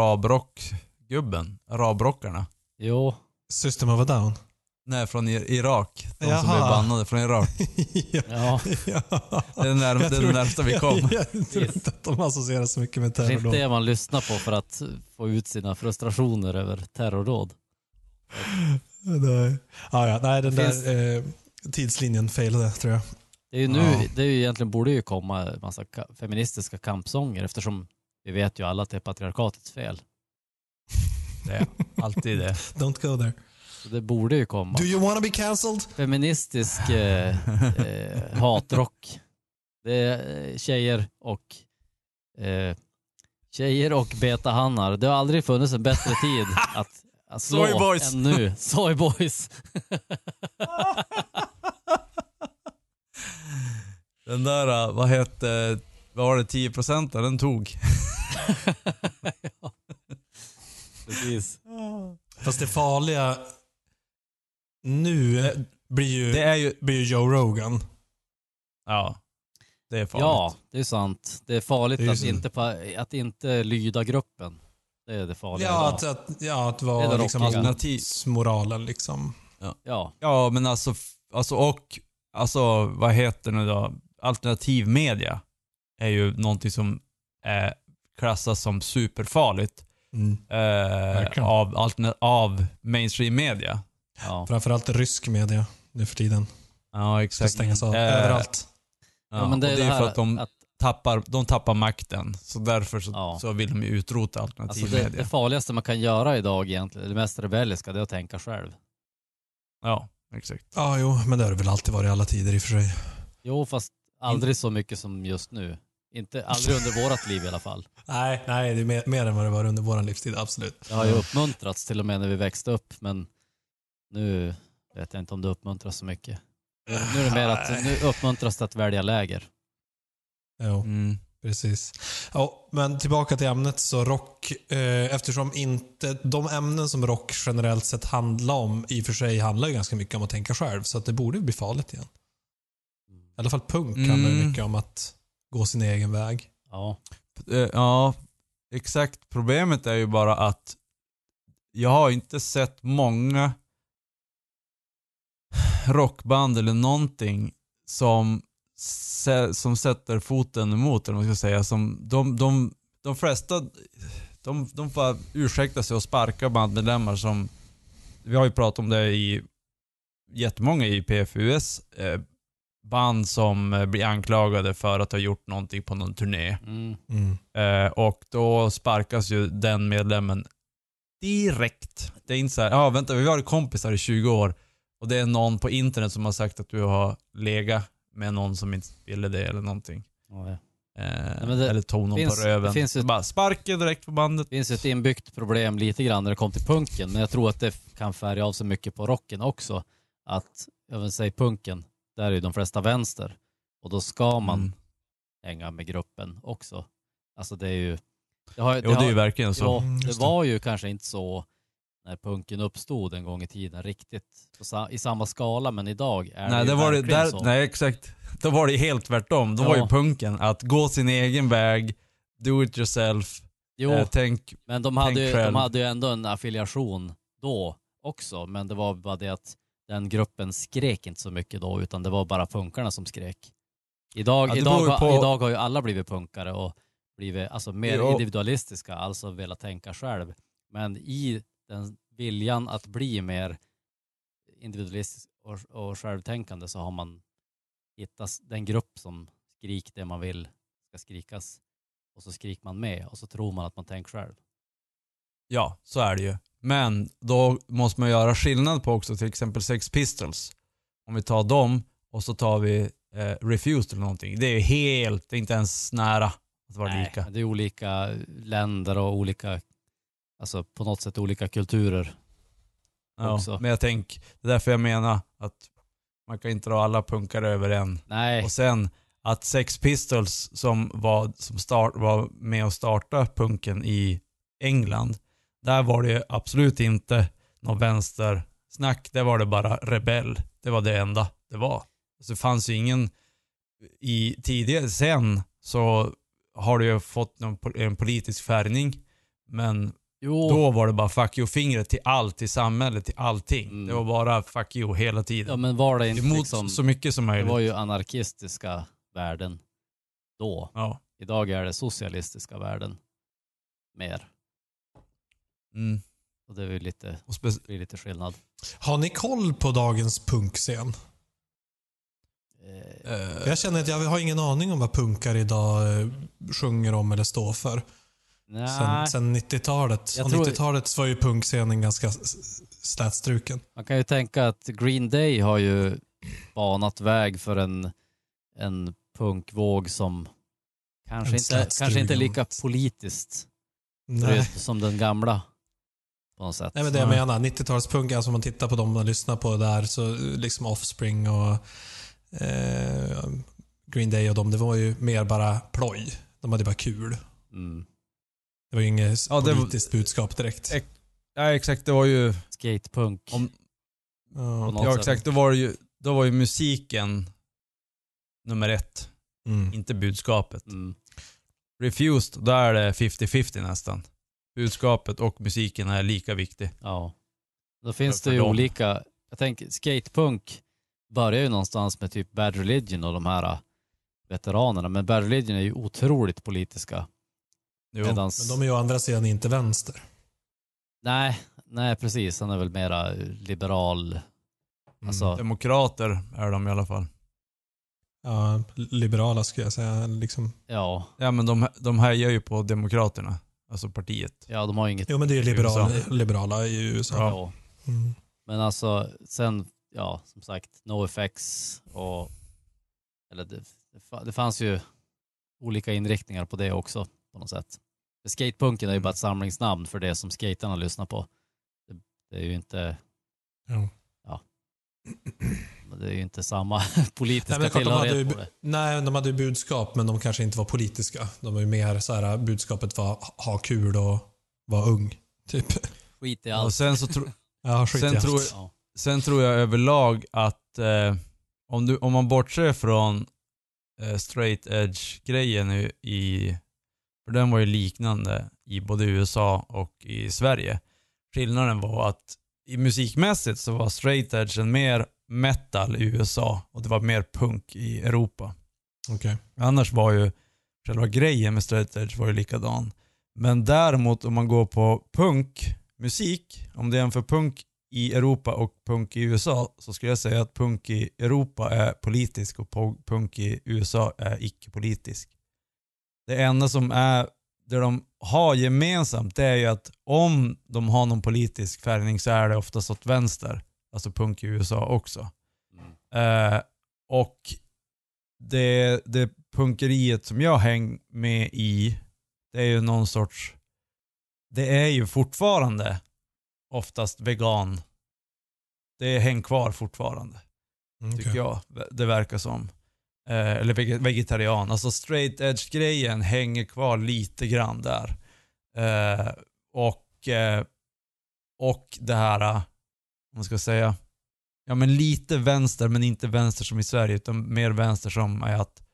Speaker 2: arabrockarna.
Speaker 4: Jo.
Speaker 3: System of a Down.
Speaker 2: Nej, från Irak. De som blev bannade från Irak.
Speaker 3: Ja.
Speaker 2: Det är det närmsta vi kom.
Speaker 3: Jag tror inte att de associerar så mycket med terrordåd.
Speaker 4: Det är inte det man lyssnar på för att få ut sina frustrationer över terrordåd.
Speaker 3: Nej, den där tidslinjen failade, tror jag.
Speaker 4: Det är ju det är ju egentligen borde ju komma en massa feministiska kampsånger, eftersom vi vet ju alla att det är patriarkatets fel.
Speaker 2: Det är alltid det.
Speaker 3: Don't go there.
Speaker 4: Så det borde ju komma.
Speaker 3: Do you wanna be cancelled?
Speaker 4: Feministisk hatrock. Det är tjejer och betahannar. Det har aldrig funnits en bättre tid att slå än nu. Soy boys.
Speaker 2: Den där, vad var det 10% den tog?
Speaker 4: Ja. Precis.
Speaker 3: Fast det farliga nu blir ju Joe Rogan.
Speaker 2: Ja, det är farligt.
Speaker 4: Ja, det är sant. Det är farligt att inte lyda gruppen. Det är det farliga.
Speaker 3: Att vara liksom alternativsmoralen liksom.
Speaker 2: Ja, men alltså vad heter det då? Alternativ media är ju någonting som klassas som superfarligt av mainstream media.
Speaker 3: Ja. Framförallt rysk media nu för tiden.
Speaker 2: Ja, exakt.
Speaker 3: Stängas av överallt.
Speaker 2: Ja, men det är för att de tappar makten. Så därför så vill de ju utrota alternativ media.
Speaker 4: Det farligaste man kan göra idag egentligen, det mest rebelliska, det är att tänka själv.
Speaker 2: Ja, exakt.
Speaker 3: Ja, jo, men det har det väl alltid varit i alla tider i och för sig.
Speaker 4: Jo, fast aldrig så mycket som just nu. Aldrig under vårat liv i alla fall.
Speaker 3: Nej, det är mer än vad det var under våran livstid, absolut.
Speaker 4: Det har ju uppmuntrats till och med när vi växte upp, men nu vet jag inte om det uppmuntras så mycket. Nu är det mer att nu uppmuntras det att välja läger.
Speaker 3: Jo, precis. Ja, men tillbaka till ämnet, så rock, eftersom inte de ämnen som rock generellt sett handlar om, i och för sig handlar ju ganska mycket om att tänka själv, så att det borde bli farligt igen. I alla fall punk handlar ju mycket om att gå sin egen väg.
Speaker 2: Ja, exakt. Problemet är ju bara att jag har inte sett många rockband eller någonting som sätter foten emot, eller man ska säga, som de flesta de får ursäkta sig och sparka bandmedlemmar, som vi har ju pratat om det i jättemånga i PFUS band som blir anklagade för att ha gjort någonting på någon turné. Och då sparkas ju den medlemmen direkt. Det är inte så här, vänta, vi har varit kompisar i 20 år och det är någon på internet som har sagt att du har legat med någon som inte ville det eller någonting. Eller tog någon på röven. Bara sparken direkt på bandet.
Speaker 4: Det finns ett inbyggt problem lite grann när det kom till punken, men jag tror att det kan färga av sig mycket på rocken också. Att, jag vill säga punken, där är ju de flesta vänster. Och då ska man hänga med gruppen också. Alltså det är ju... Det är ju verkligen så. Ja, det var ju kanske inte så när punken uppstod en gång i tiden riktigt i samma skala, men idag är det verkligen så.
Speaker 2: Nej, exakt. Då var det helt tvärtom. Då var ju punken att gå sin egen väg, do it yourself.
Speaker 4: Jo, men de hade ju ändå en affiliation då också, men det var bara det att den gruppen skrek inte så mycket då, utan det var bara punkarna som skrek. Idag har ju alla blivit punkare och blivit alltså mer individualistiska, alltså velat tänka själv. Men i den viljan att bli mer individualistisk och självtänkande så har man hittat den grupp som skriker det man vill ska skrikas. Och så skriker man med och så tror man att man tänker själv.
Speaker 2: Ja, så är det ju. Men då måste man göra skillnad på också till exempel Sex Pistols. Om vi tar dem och så tar vi Refused eller någonting. Det är inte ens nära att vara lika.
Speaker 4: Det är olika länder och olika, alltså på något sätt olika kulturer.
Speaker 2: Ja,
Speaker 4: också.
Speaker 2: Men det är därför jag menar att man kan inte dra alla punkare över en.
Speaker 4: Nej.
Speaker 2: Och sen att Sex Pistols som var med och starta punken i England, där var det absolut inte någon vänstersnack. Där var det bara rebell. Det var det enda det var. Så det fanns ju ingen tidigare. Sen så har det ju fått en politisk färgning. Men då var det bara fuck you-fingret till allt, till samhället, till allting. Det var bara fuck you hela tiden.
Speaker 4: Ja, men var det inte
Speaker 2: emot
Speaker 4: liksom,
Speaker 2: så mycket som möjligt.
Speaker 4: Det var ju anarkistiska värden då.
Speaker 2: Ja.
Speaker 4: Idag är det socialistiska värden mer. Och det är ju lite skillnad.
Speaker 3: Har ni koll på dagens punkscen? Jag känner att jag har ingen aning om vad punkar idag sjunger om eller står för. Sen 90-talet. Och 90-talet var ju punkscenen ganska slätstruken.
Speaker 4: Man kan ju tänka att Green Day har ju banat väg för en punkvåg som kanske inte är lika politiskt som den gamla på något sätt.
Speaker 3: Nej, men det jag menar, 90-talspunk, alltså om man tittar på dem och lyssnar på där, så liksom Offspring och Green Day och dem, det var ju mer bara ploj. De hade bara kul. Det var ju inget politiskt budskap direkt.
Speaker 2: Ja, exakt. Det var ju
Speaker 4: skatepunk.
Speaker 2: Ja, exakt. Då var ju musiken nummer 1. Inte budskapet. Refused, där är det 50-50 nästan. Budskapet och musiken är lika viktig.
Speaker 4: Ja. Då finns det ju olika. Jag tänker, skatepunk börjar ju någonstans med typ Bad Religion och de här veteranerna. Men Bad Religion är ju otroligt politiska.
Speaker 3: Men de är ju å andra sidan inte vänster.
Speaker 4: Nej, precis. Han är väl mera liberal. Alltså,
Speaker 2: demokrater är de i alla fall.
Speaker 3: Ja, liberala skulle jag säga. Liksom.
Speaker 4: Ja,
Speaker 2: men de hejar ju på demokraterna. Alltså partiet.
Speaker 4: Ja, de har inget...
Speaker 3: Jo, men det är liberala i USA.
Speaker 4: Ja. Men alltså, sen, som sagt, NoFX och... Eller det fanns ju olika inriktningar på det också, på något sätt. Skatepunken är ju bara ett samlingsnamn för det som skaterna lyssnar på. Det är ju inte... Ja. Det är ju inte samma politiska tillhörighet på det.
Speaker 3: Nej, de hade ju budskap, men de kanske inte var politiska. De var ju mer så här, budskapet var ha kul och vara ung, typ.
Speaker 4: Skit i allt.
Speaker 2: Och sen så sen tror jag överlag att om man bortser från straight edge-grejen för den var ju liknande i både USA och i Sverige. Skillnaden var att i musikmässigt så var straight edge en mer metal i USA och det var mer punk i Europa.
Speaker 3: Okay.
Speaker 2: Annars var ju själva grejen med straight edge var ju likadan. Men däremot om man går på punkmusik, om det är en för punk i Europa och punk i USA, så skulle jag säga att punk i Europa är politisk och punk i USA är icke-politisk. Det enda som är det de har gemensamt, det är ju att om de har någon politisk färgning så är det oftast åt vänster. Alltså punk i USA också. Och det punkeriet som jag hänger med i, det är ju någon sorts... Det är ju fortfarande oftast vegan. Det hänger kvar fortfarande. Tycker jag. Det verkar som. Eller vegetarian. Alltså straight edge-grejen hänger kvar lite grann där. Och det här, om man ska säga, men lite vänster, men inte vänster som i Sverige, utan mer vänster som är att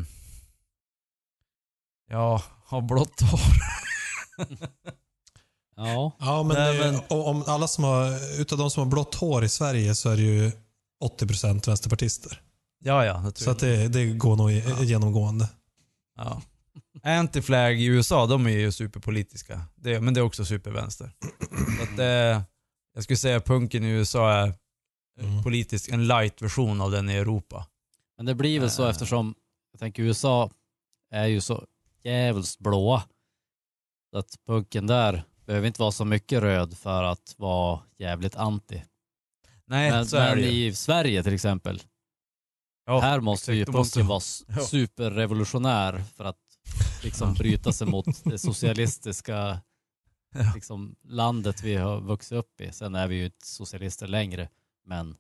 Speaker 2: ha blått hår.
Speaker 3: Ja, men, om alla som har, utav de som har blått hår i Sverige så är det ju 80% vänsterpartister.
Speaker 2: Ja.
Speaker 3: Så att det går nog genomgående.
Speaker 2: Ja. Anti-flag i USA, de är ju superpolitiska. Men det är också supervänster. Så att, jag skulle säga att punken i USA är politiskt en light-version av den i Europa.
Speaker 4: Men det blir väl så eftersom jag tänker USA är ju så jävligt blåa. Så att punken där behöver inte vara så mycket röd för att vara jävligt anti.
Speaker 2: Nej,
Speaker 4: men i Sverige till exempel.
Speaker 2: Ja,
Speaker 4: här måste ju punken vara superrevolutionär för att liksom bryta sig mot det socialistiska liksom, landet vi har vuxit upp i. Sen är vi ju inte socialister längre. Men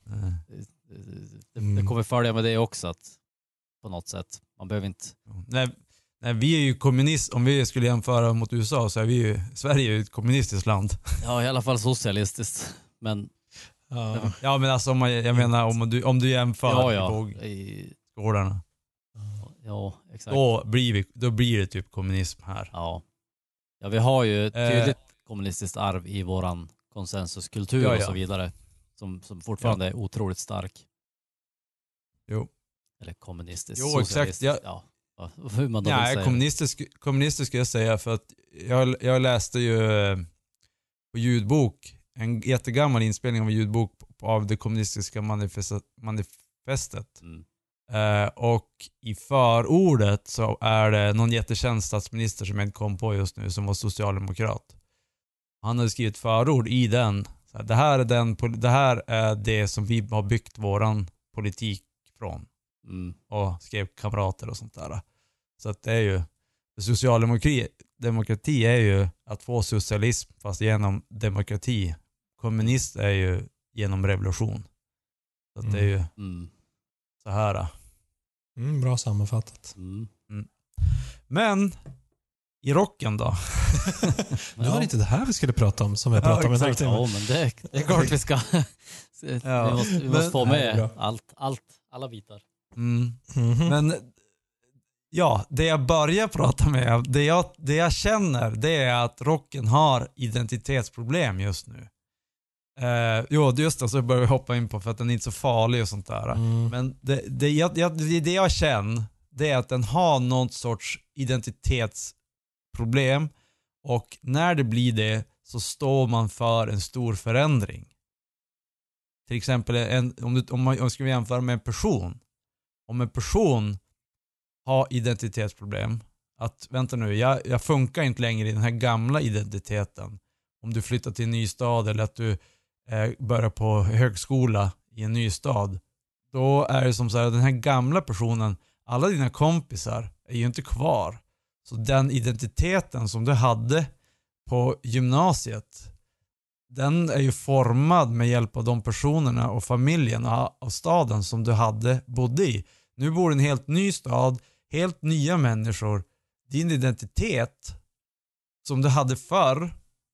Speaker 4: det kommer följa med det också att på något sätt. Man behöver inte...
Speaker 2: Nej, vi är ju kommunist. Om vi skulle jämföra mot USA så är vi ju... Sverige är ju ett kommunistiskt land.
Speaker 4: Ja, i alla fall socialistiskt. Men...
Speaker 2: Ja, men alltså jag menar om du jämför
Speaker 4: i
Speaker 2: gårdarna.
Speaker 4: Ja, exakt.
Speaker 2: Då blir det typ kommunism här.
Speaker 4: Ja, vi har ju ett tydligt kommunistiskt arv i våran konsensuskultur och så vidare. Som fortfarande är otroligt stark.
Speaker 2: Jo.
Speaker 4: Eller kommunistisk.
Speaker 2: Jo, exakt.
Speaker 4: Ja. Hur man då vill säga.
Speaker 2: Kommunistisk ska jag säga för att jag läste ju på ljudbok en jättegammal inspelning av en ljudbok av det kommunistiska manifestet. Och i förordet så är det någon jättekänd statsminister som jag inte kom på just nu som var socialdemokrat. Han hade skrivit förord i den. Så det här är det som vi har byggt våran politik från. Och skrev kamrater och sånt där. Så att det är ju socialdemokrati är ju att få socialism fast genom demokrati. Kommunist är ju genom revolution. Så att det är ju så här.
Speaker 3: Bra sammanfattat.
Speaker 2: Men i rocken då?
Speaker 3: Det var inte det här vi skulle prata om som vi pratade om en halvtimme.
Speaker 4: Ja, men det är klart vi ska. Vi måste få med alla bitar.
Speaker 2: Men ja, det jag börjar prata med, det jag känner, det är att rocken har identitetsproblem just nu. Just det, så börjar vi hoppa in på för att den är inte så farlig och sånt där. Men det jag känner, det är att den har någon sorts identitetsproblem, och när det blir det så står man för en stor förändring. Till exempel om man ska jämföra med en person. Om en person har identitetsproblem, att vänta nu, jag funkar inte längre i den här gamla identiteten. Om du flyttar till en ny stad eller att du börjar på högskola i en ny stad, då är det som så här, den här gamla personen, alla dina kompisar är ju inte kvar. Så den identiteten som du hade på gymnasiet, den är ju formad med hjälp av de personerna och familjerna av staden som du bodde i. Nu bor du i en helt ny stad, helt nya människor. Din identitet som du hade förr,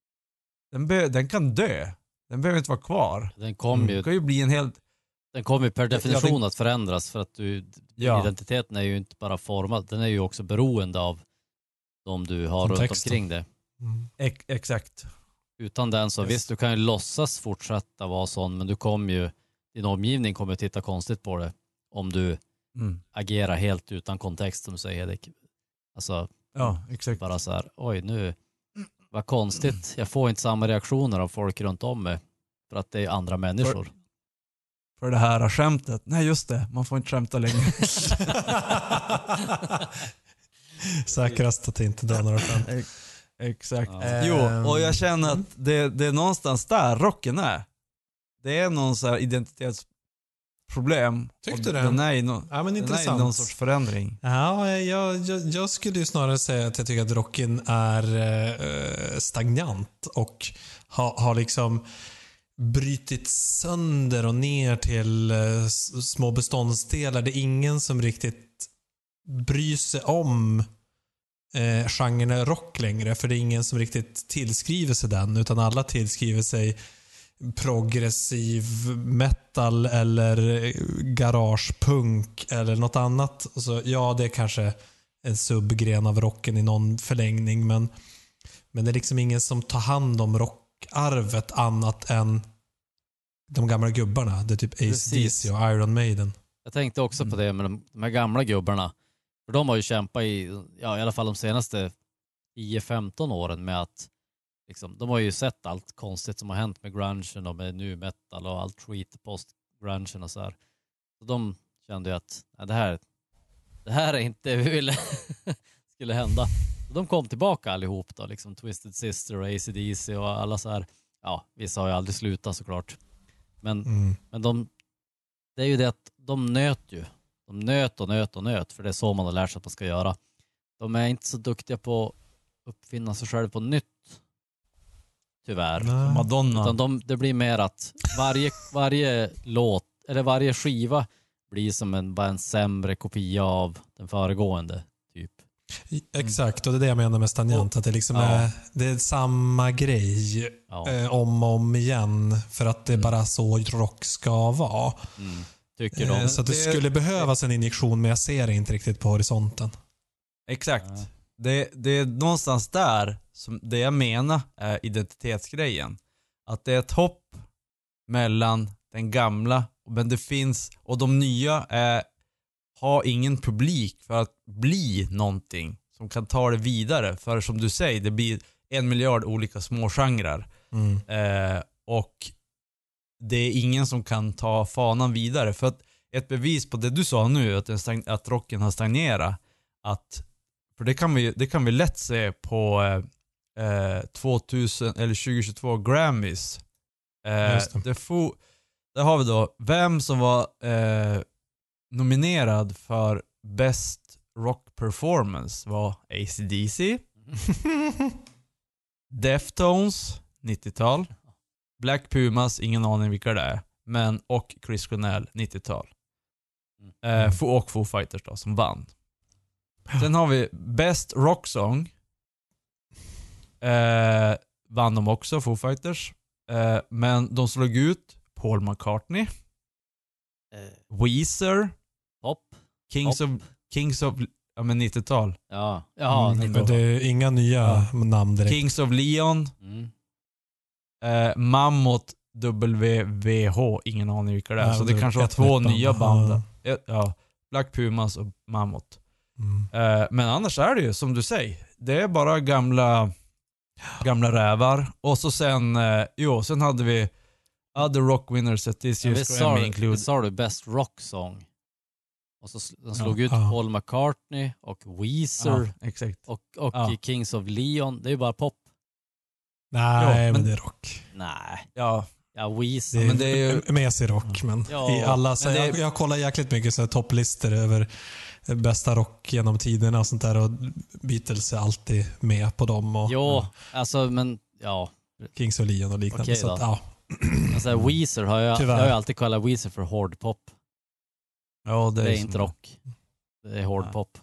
Speaker 2: den kan dö. Den behöver inte vara kvar.
Speaker 4: Den kan ju bli den kommer per definition att förändras, för att identiteten är ju inte bara formad, den är ju också beroende av de du har runt omkring det.
Speaker 2: Exakt.
Speaker 4: Utan den så visst, du kan ju låtsas fortsätta vara sån, men din omgivning kommer att titta konstigt på det om du agerar helt utan kontext, som du säger, Erik. Alltså,
Speaker 2: exakt.
Speaker 4: Bara så här, oj nu, vad konstigt, jag får inte samma reaktioner av folk runt om mig för att det är andra människor.
Speaker 2: För det här skämtet. Nej, just det, man får inte skämta längre.
Speaker 3: Säkrast att inte dra några skämt.
Speaker 2: Exakt. Jo, och jag känner att det är någonstans där rocken är. Det är någon så här identitetsproblem.
Speaker 3: Tyckte du det?
Speaker 2: Den är i någon sorts förändring.
Speaker 3: Ja, jag skulle ju snarare säga att jag tycker att rocken är stagnant och har liksom brytit sönder och ner till små beståndsdelar. Det är ingen som riktigt bryr sig om genren rock längre, för det är ingen som riktigt tillskriver sig den, utan alla tillskriver sig progressiv metal eller garagepunk eller något annat. Så, det är kanske en subgren av rocken i någon förlängning, men Men det är liksom ingen som tar hand om rockarvet annat än de gamla gubbarna. Det är typ AC/DC och Iron Maiden.
Speaker 4: Jag tänkte också på det med de här gamla gubbarna. För de har ju kämpat i alla fall de senaste 10-15 åren med att liksom, de har ju sett allt konstigt som har hänt med grungen och med nu metal och allt skit post-grungen och så här. Så de kände ju att det här är inte vi ville skulle hända. Så de kom tillbaka allihop då, liksom Twisted Sister och AC/DC och alla så här. Ja, vissa har ju aldrig slutat såklart. Men det är ju det att de nöt ju. De nöt, för det är så man har lärt sig att man ska göra. De är inte så duktiga på att uppfinna sig själv på nytt. Tyvärr.
Speaker 2: Madonna.
Speaker 4: Utan det blir mer att varje låt, eller varje skiva blir som bara en sämre kopia av den föregående typ.
Speaker 3: Exakt, och det är det jag menar med stagnant. Att det liksom det är samma grej om och om igen. För att det är bara så rock ska vara.
Speaker 4: Tycker de.
Speaker 3: Så att det skulle behövas en injektion, men jag ser det inte riktigt på horisonten.
Speaker 2: Exakt. Det är någonstans där som det jag menar är identitetsgrejen. Att det är ett hopp mellan den gamla, men det finns, och de nya har ingen publik för att bli någonting som kan ta det vidare. För som du säger, det blir 1 miljard olika små genrer. Och det är ingen som kan ta fanan vidare. För att ett bevis på det du sa nu, att rocken har stagnerat, för det kan vi lätt se på 2000 eller 2022 Grammys. Där har vi då vem som var nominerad för Best Rock Performance var AC/DC, Deftones 90-tal, Black Pumas, ingen aning vilka det är, men och Chris Cornell 90-tal. Och Foo Fighters då som band. Sen har vi Best Rock Song. Vann de också, Foo Fighters. Men de slog ut Paul McCartney, Weezer, Kings of 90-tal.
Speaker 3: Men det är inga nya namn direkt.
Speaker 2: Kings of Leon, Mammoth WVH, ingen aning vilka det är. Så det kanske var 2 nya band. Black Pumas och Mammoth. Men annars är det ju som du säger, det är bara gamla rävar. Och så sen hade vi Other Rock Winners at this year's Grammy include.
Speaker 4: Sa du Best Rock Song? Och så de slog ut Paul McCartney och Weezer
Speaker 2: exakt.
Speaker 4: och Kings of Leon. Det är ju bara pop.
Speaker 3: Nej, men det är rock.
Speaker 4: Nej.
Speaker 2: Ja,
Speaker 4: Weezer.
Speaker 3: Men det är ju mesig rock, men i alla så jag kollar jäkligt mycket så topplistor över bästa rock genom tiderna och sånt där, och Beatles är alltid med på dem och
Speaker 4: alltså men
Speaker 3: Kings of Leon och liknande.
Speaker 4: Okay,
Speaker 3: så att,
Speaker 4: alltså Weezer jag har ju alltid kallat Weezer för hård pop.
Speaker 2: Ja, det är
Speaker 4: inte rock. Det är hård pop.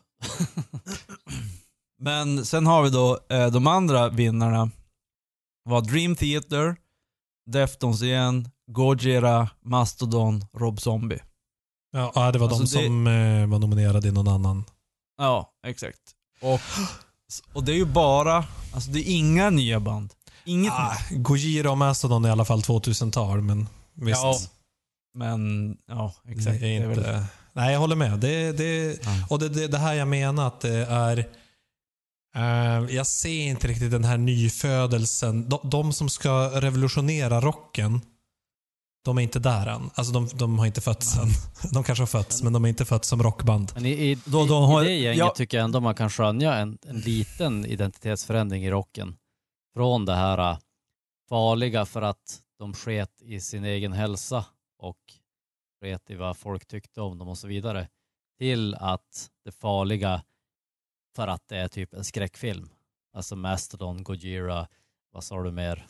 Speaker 2: Men sen har vi då de andra vinnarna var Dream Theater, Deftones igen, Gojira, Mastodon, Rob Zombie.
Speaker 3: Ja, det var de som var nominerade i någon annan.
Speaker 2: Ja, exakt. Och det är ju bara, alltså det är inga nya band. Inget
Speaker 3: Gojira och Mastodon är i alla fall 2000-tal, men visst.
Speaker 2: Ja, men exakt.
Speaker 3: Det är inte... Nej, jag håller med. Och det här jag menar att det är... jag ser inte riktigt den här nyfödelsen. De som ska revolutionera rocken, de är inte där än. Alltså de har inte fötts än. De kanske har fötts, men de är inte fötts som rockband.
Speaker 4: Men i det gänget tycker jag ändå man kan skönja en liten identitetsförändring i rocken. Från det här farliga för att de sket i sin egen hälsa och sket i vad folk tyckte om dem och så vidare, till att det farliga för att det är typ en skräckfilm. Alltså Mastodon, Gojira, vad sa du mer?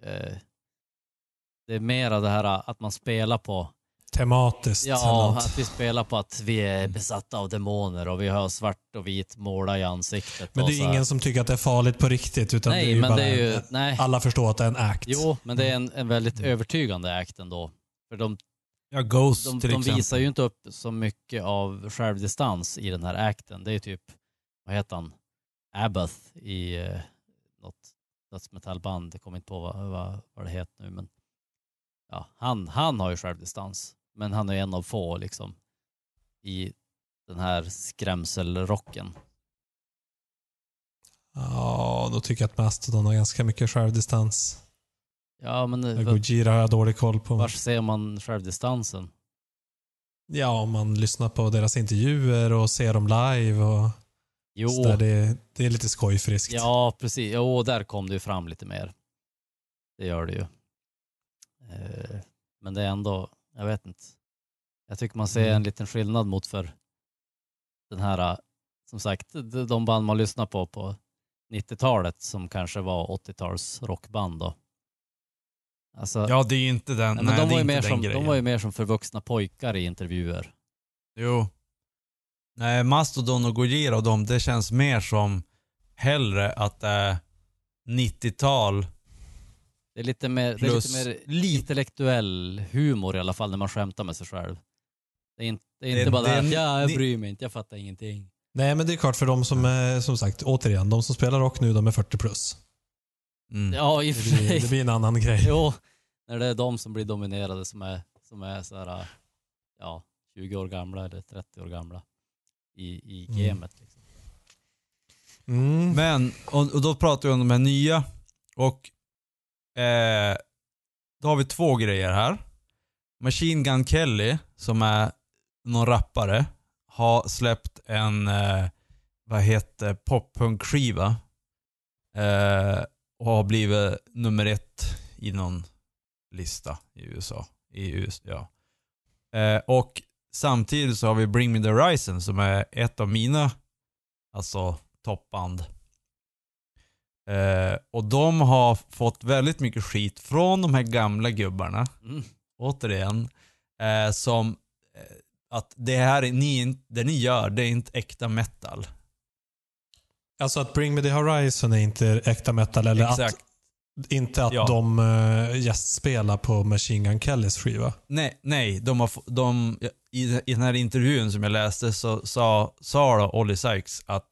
Speaker 4: Det är mer av det här att man spelar på
Speaker 3: tematiskt.
Speaker 4: Ja, att vi spelar på att vi är besatta av demoner och vi har svart och vit måla i ansiktet.
Speaker 3: Men det är ju ingen som tycker att det är farligt på riktigt, utan
Speaker 4: nej,
Speaker 3: det är ju
Speaker 4: men
Speaker 3: bara
Speaker 4: det är ju,
Speaker 3: alla förstår att det är en act.
Speaker 4: Jo, men det är en väldigt övertygande act ändå. För de visar ju inte upp så mycket av självdistans i den här acten. Det är typ, vad heter han? Abbott i något dödsmetallband. Det kommer inte på vad det heter nu, men ja, han har ju självdistans, men han är en av få liksom i den här skrämselrocken.
Speaker 3: Ja, då tycker jag att Mastodon har ganska mycket självdistans.
Speaker 4: Ja, men
Speaker 3: Gojira har jag dålig koll på.
Speaker 4: Vars ser man självdistansen?
Speaker 3: Ja, om man lyssnar på deras intervjuer och ser dem live och så där, det är lite skojfriskt.
Speaker 4: Ja, precis. Jo, där kom det ju fram lite mer. Det gör det ju. Men det är ändå, jag vet inte. Jag tycker man ser en liten skillnad mot för den här, som sagt, de band man lyssnar på 90-talet som kanske var 80-tals rockband då. Alltså,
Speaker 2: Ja, det är inte den.
Speaker 4: men de var ju mer som förvuxna pojkar i intervjuer.
Speaker 2: Jo. Nej, Mastodon och Gojira och dem, det känns mer som hellre att det är 90-tal.
Speaker 4: Det är lite mer intellektuell humor i alla fall när man skämtar med sig själv. Det är inte bara att jag bryr mig inte, jag fattar ingenting.
Speaker 3: Nej, men det är klart för de som är, som sagt, återigen, de som spelar rock nu, de är 40 plus.
Speaker 4: Ja, i och för sig.
Speaker 3: Det blir en annan grej.
Speaker 4: Jo, när det är de som blir dominerade som är så här, ja, 20 år gamla eller 30 år gamla i gamet. Liksom.
Speaker 2: Men, och då pratar vi om de här nya. Och då har vi två grejer här. Machine Gun Kelly, som är någon rappare, har släppt en pop-punk-skiva. Och har blivit nummer 1 i någon lista i USA. Ja. Och samtidigt så har vi Bring Me The Horizon, som är ett av mina toppband. Och de har fått väldigt mycket skit från de här gamla gubbarna. Återigen. Som att det här det ni gör, det är inte äkta metal.
Speaker 3: Alltså att Bring Me The Horizon är inte äkta metal, eller
Speaker 2: exakt.
Speaker 3: Inte att de gästspelar på Machine Gun Kellys skiva.
Speaker 2: Nej, i den här intervjun som jag läste så sa då Ollie Sykes att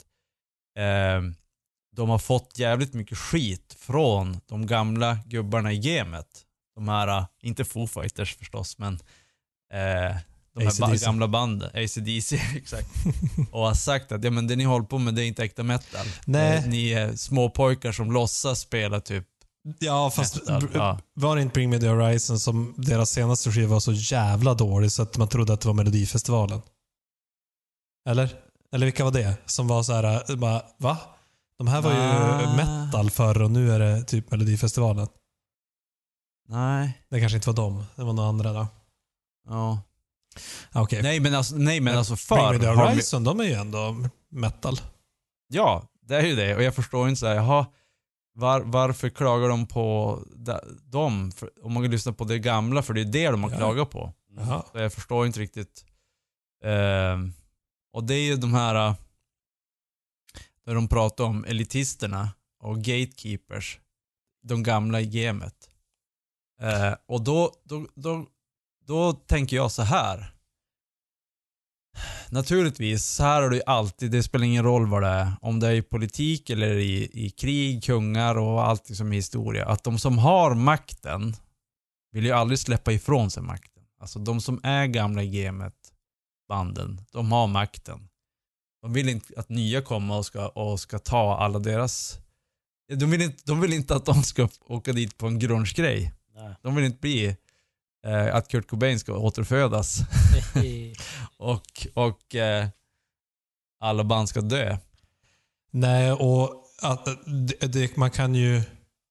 Speaker 2: de har fått jävligt mycket skit från de gamla gubbarna i gamet. De här, inte Foo Fighters förstås, men de här gamla banden, AC/DC, exakt. Och har sagt att men det ni håller på med, det är inte äkta metal. Ni är små pojkar som låtsas spela typ. Ja, fast
Speaker 3: var det inte Bring Me The Horizon som deras senaste skiva var så jävla dålig så att man trodde att det var Melodifestivalen? Eller vilka var det? Som var så här, bara, va? De här var ju metal förr och nu är det typ Melodifestivalen.
Speaker 2: Nej.
Speaker 3: Det kanske inte var dem. Det var några andra då.
Speaker 2: Ja.
Speaker 3: Okay.
Speaker 2: Nej men alltså
Speaker 3: för Bring Me The Horizon, de är ju ändå metal.
Speaker 2: Ja, det är ju det. Och jag förstår inte så här, varför klagar de på dem? Om man kan lyssna på det gamla, för det är det de har klagat på. Så jag förstår inte riktigt. Och det är ju de här där de pratar om elitisterna och gatekeepers, de gamla i gamet. Och då tänker jag så här. Naturligtvis, så här är det ju alltid, det spelar ingen roll vad det är. Om det är i politik eller i krig, kungar och allt som är historia. Att de som har makten vill ju aldrig släppa ifrån sig makten. Alltså de som är gamla i gamet, banden, de har makten. De vill inte att nya kommer och ska ta alla deras. De vill inte att de ska åka dit på en grunge-grej. De vill inte bli att Kurt Cobain ska återfödas och alla band ska dö.
Speaker 3: Nej, och att man kan ju
Speaker 2: och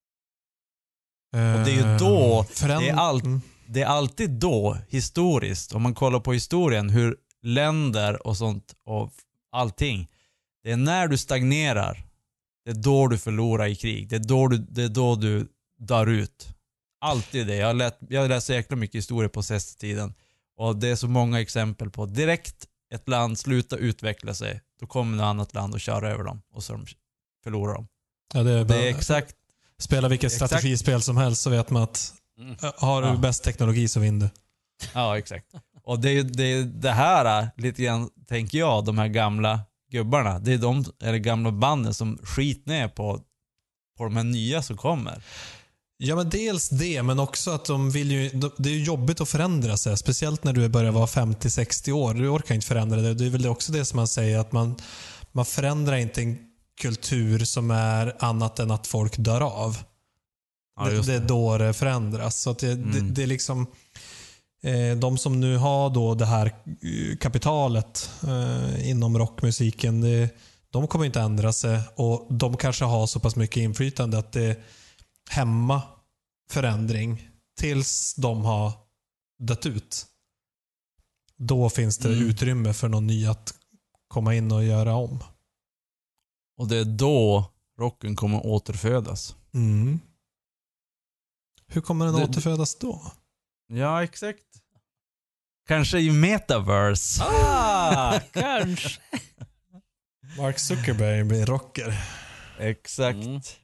Speaker 2: det är ju då det är alltid då historiskt, om man kollar på historien, hur länder och sånt och allting, det är när du stagnerar, det är då du förlorar i krig, det är då du dör ut. Alltid det. Jag läser jäkla mycket historia på tiden. Och det är så många exempel på direkt ett land slutar utveckla sig, då kommer ett annat land och kör över dem och så förlorar de.
Speaker 3: Ja, det är
Speaker 2: exakt.
Speaker 3: Spela vilket strategispel som helst så vet man att har du bäst teknologi så vinner du.
Speaker 2: Ja, exakt. Och det här lite grann, tänker jag, de här gamla gubbarna, det är de, eller gamla banden som skit ner på på de här nya som kommer.
Speaker 3: Ja, men dels det, men också att de vill ju, det är ju jobbigt att förändra sig, speciellt när du börjar vara 50-60 år. Du orkar inte förändra det. Det är väl också det som man säger, att man förändrar inte en kultur som är annat än att folk dör av.
Speaker 2: Ja,
Speaker 3: det är då det förändras. Så att det är liksom de som nu har då det här kapitalet inom rockmusiken, de kommer inte ändra sig, och de kanske har så pass mycket inflytande att det hämma förändring tills de har dött ut. Då finns det utrymme för någon ny att komma in och göra om.
Speaker 2: Och det är då rocken kommer återfödas.
Speaker 3: Mm. Hur kommer den återfödas då?
Speaker 2: Ja, exakt. Kanske i metaverse.
Speaker 4: Kanske.
Speaker 3: Mark Zuckerberg blir rocker.
Speaker 2: Exakt.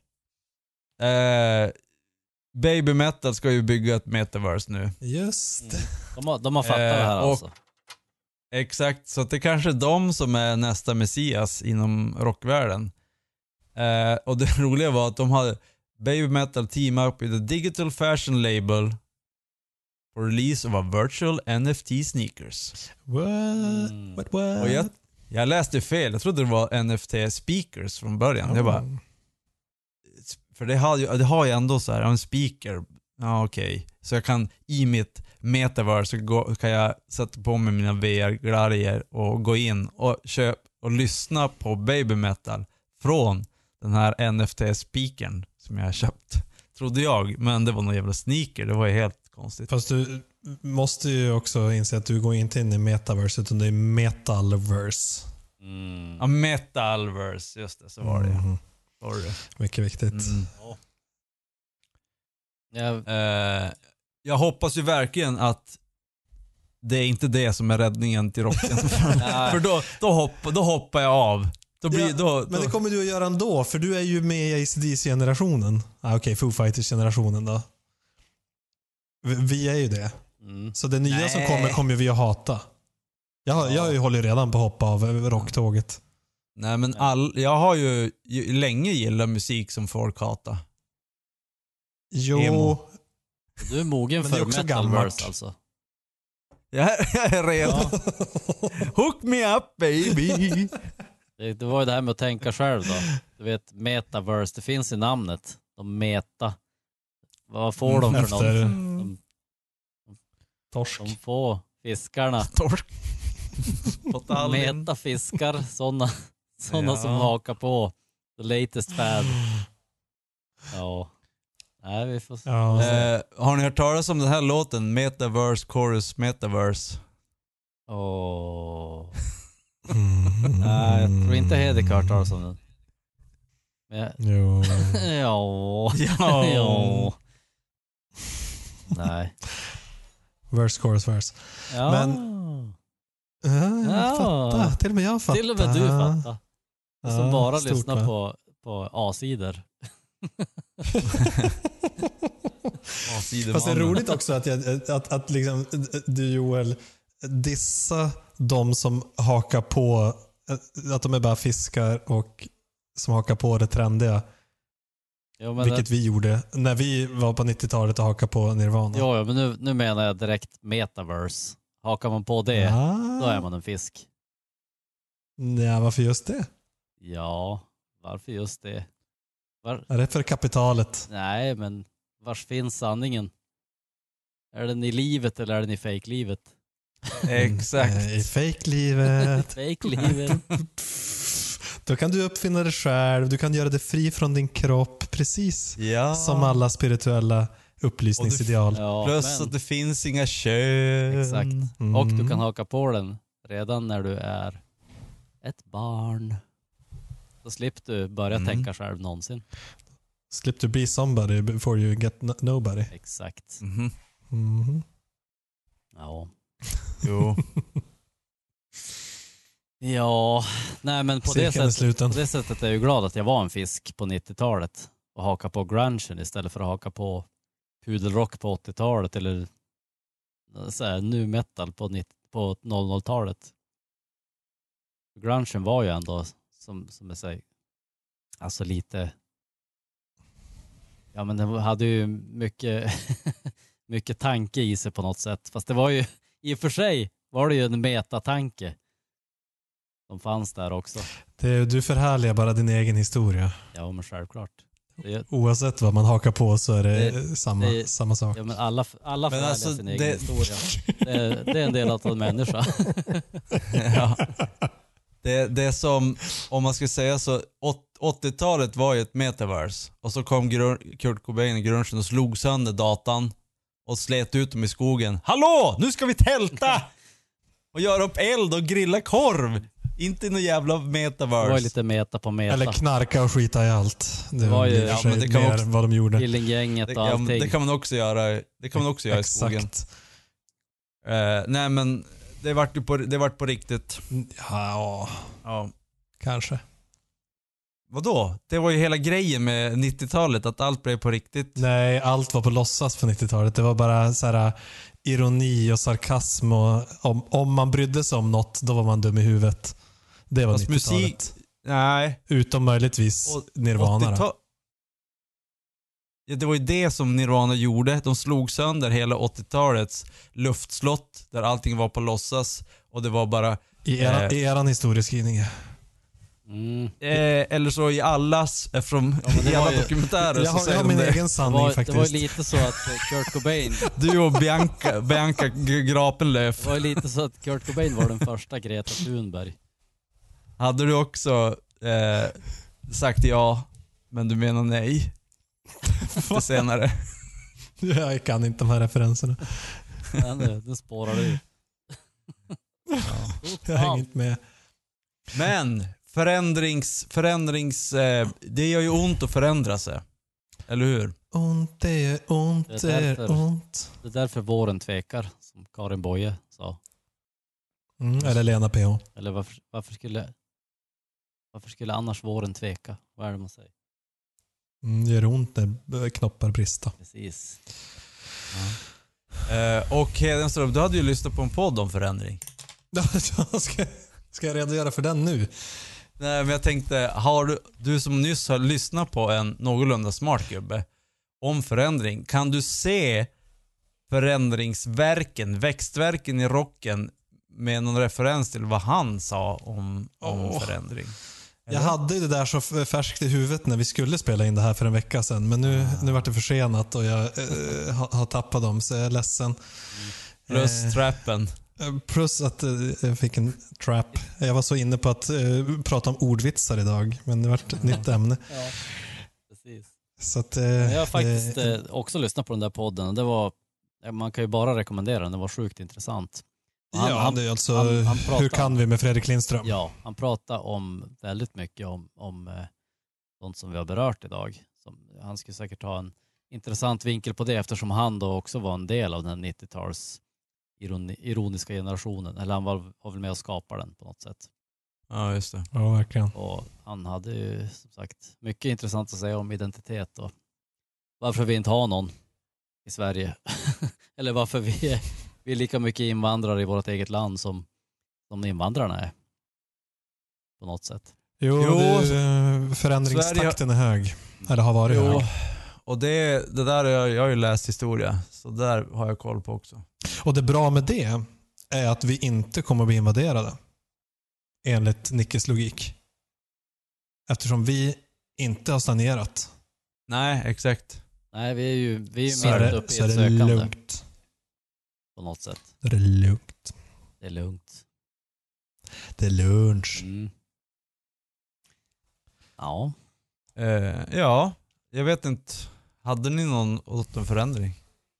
Speaker 2: Baby Metal ska ju bygga ett metaverse nu.
Speaker 3: Just det.
Speaker 4: De har fattat det här alltså.
Speaker 2: Exakt, så det är kanske de som är nästa messias inom rockvärlden. Och det roliga var att de hade Baby Metal team up with a digital fashion label for release of a virtual NFT sneakers.
Speaker 3: What?
Speaker 2: Och jag läste fel, jag trodde det var NFT speakers från början. Jag bara, för det har ju ändå så här en speaker. Ja, okej. Så jag kan i mitt metaverse kan jag sätta på mig mina VR-grejer och gå in och köpa och lyssna på Baby Metal från den här NFT-speakern som jag har köpt. Trodde jag, men det var någon jävla sneaker. Det var ju helt konstigt.
Speaker 3: Fast du måste ju också inse att du går inte in i metaverse, utan det är metalverse.
Speaker 2: Ja, metalverse, just det, så var det.
Speaker 3: Mycket viktigt.
Speaker 2: Jag hoppas ju verkligen att det är inte det som är räddningen till rocken. För då hoppar jag av.
Speaker 3: Men det kommer du att göra ändå, för du är ju med i AC/DC-generationen. Okej, Foo Fighters-generationen då. Vi är ju det. Så det nya som kommer vi att hata. Jag håller ju redan på att hoppa av rocktåget.
Speaker 2: Nej, men jag har ju länge gillat musik som folk hatar.
Speaker 3: Jo.
Speaker 2: Emo.
Speaker 4: Du är mogen för metalverse alltså.
Speaker 2: Jag är redo. Hook me up baby.
Speaker 4: Det var ju det här med att tänka själv då. Du vet, metaverse, det finns i namnet. De meta. Vad får de för någon?
Speaker 3: Torsk.
Speaker 4: De får fiskarna.
Speaker 2: Torsk.
Speaker 4: Metafiskar, sådana som hakar på the latest fad. Ja. Nej, vi får se.
Speaker 2: Har ni hört talas om den här låten? Metaverse, Chorus, Metaverse.
Speaker 4: Nej, jag tror inte Hedik har hört talas om den.
Speaker 3: Jo.
Speaker 4: Ja. Nej.
Speaker 3: Verse, chorus, verse.
Speaker 4: Ja.
Speaker 3: Men jag fattar. Till och med jag fattar.
Speaker 4: Till och med du fattar. Som bara lyssnar
Speaker 3: va?
Speaker 4: på A-sidor.
Speaker 3: Fast det är roligt också att liksom, du Joel dissa de som hakar på, att de är bara fiskar och som hakar på det trendiga.
Speaker 4: Jo, men
Speaker 3: vilket vi gjorde när vi var på 90-talet och hakade på Nirvana.
Speaker 4: Jo, men nu menar jag direkt metaverse. Hakar man på det, då är man en fisk.
Speaker 3: Ja, varför just det?
Speaker 4: Ja, varför just det?
Speaker 3: Är det för kapitalet?
Speaker 4: Nej, men vars finns sanningen? Är den i livet eller är den i fake-livet?
Speaker 2: Exakt.
Speaker 3: I fake-livet.
Speaker 4: Fake-livet.
Speaker 3: Då kan du uppfinna det själv. Du kan göra det fri från din kropp. Precis som alla spirituella upplysningsideal.
Speaker 2: Plus att det finns inga kön.
Speaker 4: Exakt. Och du kan haka på den redan när du är ett barn. Så slipper du börja tänka själv någonsin.
Speaker 3: Slip to be somebody before you get nobody.
Speaker 4: Exakt. Ja.
Speaker 2: Jo.
Speaker 4: Ja, nej men på det sättet är jag ju glad att jag var en fisk på 90-talet och haka på grungen istället för att haka på pudelrock på 80-talet eller så här, nu metal på 00-talet. Grungen var ju ändå som jag säger, alltså lite Ja, men den hade ju mycket, mycket tanke i sig på något sätt. Fast det var ju, i och för sig var det ju en metatanke som fanns där också.
Speaker 3: Du förhärligar bara din egen historia.
Speaker 4: Ja, men självklart.
Speaker 3: Oavsett vad man hakar på så är det samma sak.
Speaker 4: Ja, men alla förhärligar
Speaker 2: alltså,
Speaker 4: sin egen historia. Det är en del av en människa.
Speaker 2: Ja. Det är som, om man ska säga så, 80-talet var ju ett metaverse. Och så kom Kurt Cobain i grungen och slog sönder datan och slet ut dem i skogen. Hallå! Nu ska vi tälta! Och göra upp eld och grilla korv. Inte någon jävla metaverse.
Speaker 4: Det var ju lite meta på meta.
Speaker 3: Eller knarka och skita i allt. Det
Speaker 4: var ju
Speaker 3: men det kan mer också, vad de gjorde.
Speaker 4: Killinggänget och allting.
Speaker 2: Det kan man också göra. Det kan man också göra i skogen. Nej, men det vart på riktigt.
Speaker 3: Ja, kanske.
Speaker 2: Vadå? Det var ju hela grejen med 90-talet, att allt blev på riktigt.
Speaker 3: Nej, allt var på låtsas på 90-talet. Det var bara så här ironi och sarkasm och om man brydde sig om något, då var man dum i huvudet. Det var 90-talet. Musik,
Speaker 2: nej.
Speaker 3: Utom möjligtvis Nirvana.
Speaker 2: Ja, det var ju det som Nirvana gjorde. De slog sönder hela 80-talets luftslott där allting var på låtsas och det var bara
Speaker 3: i eran historieskrivning.
Speaker 2: Eller så i allas från alla dokumentärer.
Speaker 3: Jag har min egen sanning faktiskt.
Speaker 4: Det var lite så att Kurt Cobain
Speaker 2: du och Bianca Grapenlöf.
Speaker 4: Det var lite så att Kurt Cobain var den första Greta Thunberg.
Speaker 2: Hade du också sagt ja, men du menar nej? För senare.
Speaker 3: Jag kan inte de här referenserna.
Speaker 4: Det spårar du.
Speaker 3: Jag hänger inte med.
Speaker 2: Men förändrings det gör ju ont att förändra sig. Eller hur?
Speaker 3: Ont, det är ont, det är ont.
Speaker 4: Det är därför våren tvekar, som Karin Boye sa.
Speaker 3: Eller Lena PH.
Speaker 4: Eller varför skulle annars våren tveka? Vad är det man säger?
Speaker 3: Det gör ont när knoppar brista.
Speaker 4: Precis.
Speaker 2: Och Hedenström, du hade ju lyssnat på en podd om förändring.
Speaker 3: Ska jag redogöra för den nu?
Speaker 2: Nej, men jag tänkte, har du som nyss har lyssnat på en någorlunda smart gubbe om förändring, kan du se förändringsverken, växtverken i rocken med någon referens till vad han sa om förändring?
Speaker 3: Eller? Jag hade det där så färskt i huvudet när vi skulle spela in det här för en vecka sedan, men nu var det försenat och jag har tappat dem, så jag är ledsen.
Speaker 2: Plus trappen.
Speaker 3: Plus att jag fick en trap. Jag var så inne på att prata om ordvitsar idag, men det var ett nytt ämne.
Speaker 4: Ja, precis.
Speaker 3: Så att,
Speaker 4: jag har faktiskt också lyssnat på den där podden. Det var, man kan ju bara rekommendera den, det var sjukt intressant.
Speaker 3: Det är alltså hur kan vi med Fredrik Lindström?
Speaker 4: Ja, han pratade om väldigt mycket om sånt som vi har berört idag. Han skulle säkert ha en intressant vinkel på det, eftersom han då också var en del av den 90-tals ironiska generationen. Eller han var väl med och skapade den på något sätt.
Speaker 2: Ja, just det.
Speaker 3: Ja, verkligen.
Speaker 4: Och han hade ju som sagt mycket intressant att säga om identitet och varför vi inte har någon i Sverige. Eller varför vi är lika mycket invandrare i vårt eget land som invandrarna är. På något sätt.
Speaker 3: Jo. Förändringstakten är hög. Eller har varit hög.
Speaker 2: Och det där jag har ju läst historia, så där har jag koll på också.
Speaker 3: Och det bra med det är att vi inte kommer att bli invaderade. Enligt Nickes logik. Eftersom vi inte har stagnerat.
Speaker 2: Nej, exakt.
Speaker 4: Nej, vi är ju mitt uppe i ett
Speaker 3: sökande.
Speaker 4: sökande.
Speaker 3: Lugnt.
Speaker 4: På något sätt.
Speaker 3: Det är lugnt.
Speaker 4: Det är lugnt.
Speaker 3: Det är lunch.
Speaker 4: Mm. Ja.
Speaker 2: Ja, jag vet inte. Hade ni någon återförändring?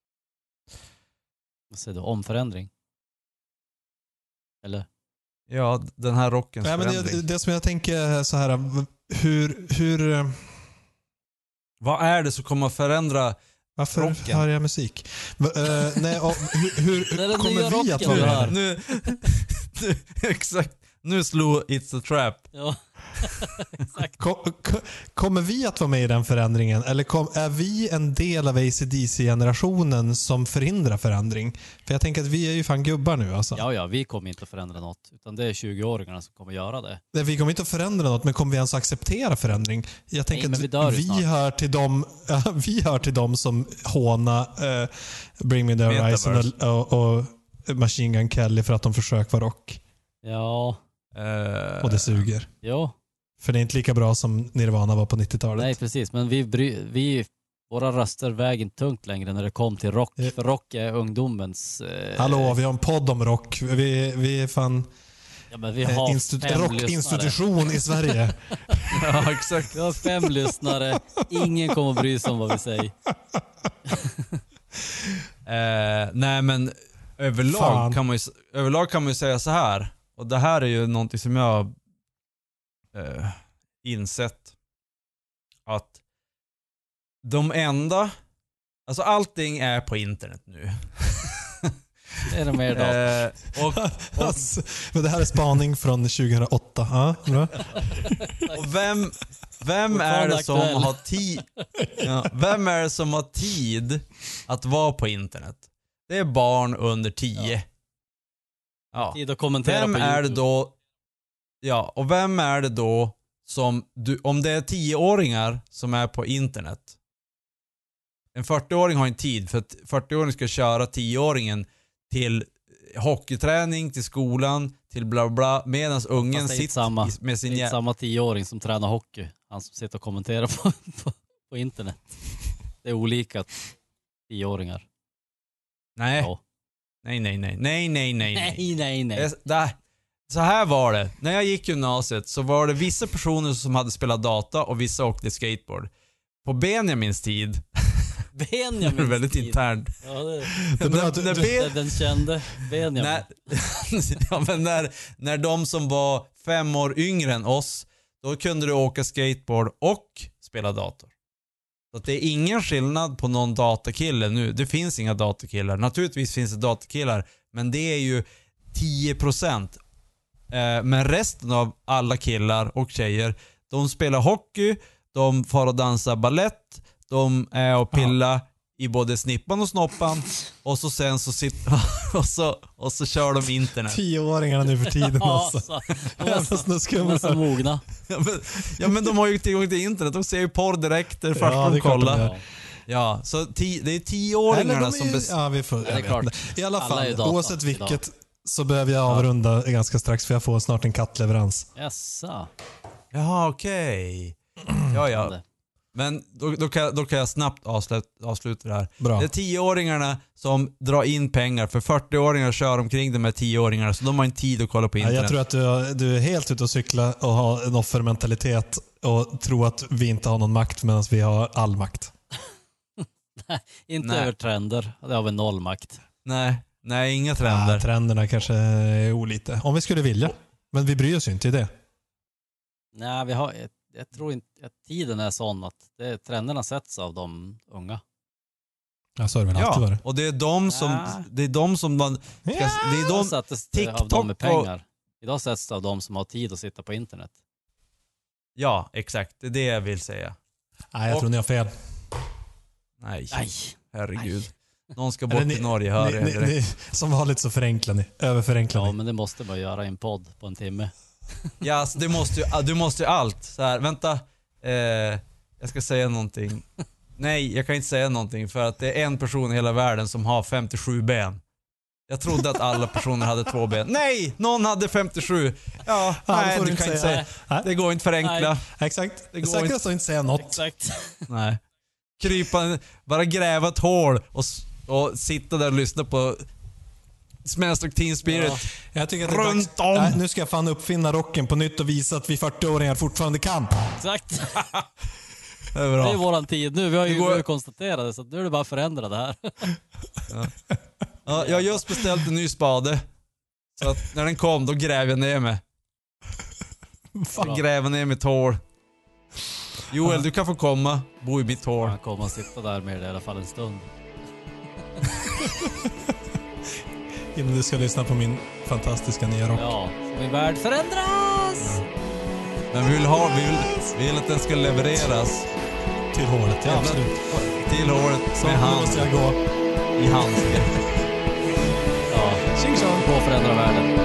Speaker 4: Vad säger du? Omförändring? Eller?
Speaker 2: Ja, den här rockens
Speaker 3: förändring. Det som jag tänker är så här, hur
Speaker 2: vad är det som kommer att förändra
Speaker 3: varför
Speaker 2: rocken?
Speaker 3: hör jag musik? Nej, hur kommer vi att vara
Speaker 4: här?
Speaker 2: Nu exakt. Nu slog It's a Trap.
Speaker 4: Ja, exakt.
Speaker 3: Kommer vi att vara med i den förändringen? Eller är vi en del av AC/DC-generationen som förhindrar förändring? För jag tänker att vi är ju fan gubbar nu alltså.
Speaker 4: Ja, vi kommer inte att förändra något. Utan det är 20-åringarna som kommer göra det.
Speaker 3: Nej, vi kommer inte att förändra något, men kommer vi ens acceptera förändring? Jag tänker att vi hör till dem som håna Bring Me The Horizon och Machine Gun Kelly för att de försöker vara rock.
Speaker 4: Ja.
Speaker 3: Och det suger.
Speaker 4: Ja.
Speaker 3: För det är inte lika bra som Nirvana var på 90-talet.
Speaker 4: Nej, precis. Men våra röster väger inte tungt längre när det kom till rock. För rock är ungdomens...
Speaker 3: Hallå, vi har en podd om rock. Vi är fan...
Speaker 4: Ja, men vi har
Speaker 3: rockinstitution i Sverige.
Speaker 2: Ja, exakt.
Speaker 4: Vi har 5 lyssnare. Ingen kommer att bry sig om vad vi säger.
Speaker 2: Nej, men överlag kan man ju säga så här. Och det här är ju någonting som jag har insett. Att de enda... Alltså allting är på internet nu.
Speaker 4: Det är det mer då.
Speaker 3: Alltså, men det här är spaning från 2008. Ja, bra.
Speaker 2: Och vem är det som har tid? Ja, vem är det som har tid att vara på internet? Det är barn under 10. Ja.
Speaker 4: Tid att kommentera
Speaker 2: vem
Speaker 4: på
Speaker 2: är
Speaker 4: YouTube.
Speaker 2: det då? Ja, och vem är det då som om det är 10-åringar som är på internet? En 40-åring har en tid för att 40-åringen ska köra 10-åringen till hockeyträning, till skolan, till bla bla, medan ungen sitter med sin...
Speaker 4: Det är samma 10-åring som tränar hockey. Han som sitter och kommenterar på internet. Det är olika 10-åringar.
Speaker 2: Nej.
Speaker 4: Ja.
Speaker 2: Nej. Så här var det. När jag gick gymnasiet så var det vissa personer som hade spelat data och vissa åkte skateboard. På Benjamins tid...
Speaker 4: Benjamins
Speaker 2: det är väldigt
Speaker 4: tid.
Speaker 2: Internt.
Speaker 4: Ja, det den kände Benjamin.
Speaker 2: När de som var 5 år yngre än oss, då kunde du åka skateboard och spela dator. Så att det är ingen skillnad på någon datakille nu. Det finns inga datakillar. Naturligtvis finns det datakillar, men det är ju 10%. Men resten av alla killar och tjejer, de spelar hockey, de får och dansar ballett, de är och pilla i både snippan och snoppan, och så sen så och så kör de internet.
Speaker 3: 10-åringarna nu för tiden alltså.
Speaker 4: De är så mogna.
Speaker 2: Men de har ju tillgång till internet. De ser ju porr direkt först de kollar. Ja, så det är 10-åringarna som...
Speaker 3: Ja, vi får...
Speaker 4: Det är klart.
Speaker 3: I alla fall, oavsett vilket så behöver jag avrunda ganska strax, för jag får snart en kattleverans.
Speaker 4: Jaså.
Speaker 2: Jaha, okej. Ja. Men då kan jag snabbt avsluta det här.
Speaker 3: Bra.
Speaker 2: Det är 10-åringarna som drar in pengar, för 40-åringar kör omkring de här 10-åringarna, så de har inte tid att kolla på internet.
Speaker 3: Jag tror att du är helt ute och cykla och har en offermentalitet och tror att vi inte har någon makt medan vi har all makt.
Speaker 4: Inte över trender. Det har vi 0 makt.
Speaker 2: Nej, inga trender.
Speaker 3: Trenderna kanske är olite. Om vi skulle vilja. Men vi bryr oss ju inte i det.
Speaker 4: Nej, jag tror inte att tiden är sån att trenderna sätts av de unga.
Speaker 3: Ja, så är det väl alltid varit.
Speaker 2: Och det är de som man... Det är de
Speaker 4: sätts
Speaker 2: TikTok
Speaker 4: av dem med pengar. Idag sätts det av de som har tid att sitta på internet.
Speaker 2: Ja, exakt. Det är det jag vill säga.
Speaker 3: Nej, jag tror ni har fel.
Speaker 2: Nej. Herregud. Någon ska bort till Norge, hör
Speaker 3: ni, som vanligt så förenklar ni. Överförenklar ni.
Speaker 4: Ja, men det måste man göra i en podd på en timme.
Speaker 2: Ja, alltså, du måste ju allt. Så här, vänta. Jag ska säga någonting. Nej, jag kan inte säga någonting, för att det är en person i hela världen som har 57 ben. Jag trodde att alla personer hade 2 ben. Nej, någon hade 57. Ja, nej, du kan inte säga. Det går inte att förenkla.
Speaker 3: Nej. Exakt.
Speaker 2: Det går
Speaker 3: säkrast att inte säga något.
Speaker 4: Exakt.
Speaker 2: Nej. Bara gräva ett hål och sitta där och lyssna på Smash och Teen Spirit.
Speaker 3: Ja. Jag tycker att det är
Speaker 2: runt om.
Speaker 3: Nej, nu ska jag fan uppfinna rocken på nytt och visa att vi 40-åringar fortfarande kan.
Speaker 4: Exakt.
Speaker 2: Det är bra.
Speaker 4: Det är våran tid nu. Vi har ju konstaterat det, så nu är det bara att förändra det här.
Speaker 2: Ja, jag har just beställt en ny spade. Så att när den kom, då gräver jag ner mig. Gräver ner mitt hål. Joel, du kan få komma. Bo i mitt hål.
Speaker 4: Han kommer att sitta där med det i alla fall en stund.
Speaker 3: Innan du ska lyssna på min fantastiska nya rock.
Speaker 4: Ja, min värld förändras!
Speaker 2: Men vi vill att den ska levereras
Speaker 3: Till hålet, ja, absolut.
Speaker 2: till håret
Speaker 3: Så
Speaker 2: med
Speaker 3: nu
Speaker 2: hand
Speaker 3: måste jag gå.
Speaker 2: i handske.
Speaker 4: Ja,
Speaker 3: Tjing tjong.
Speaker 4: på att förändra världen.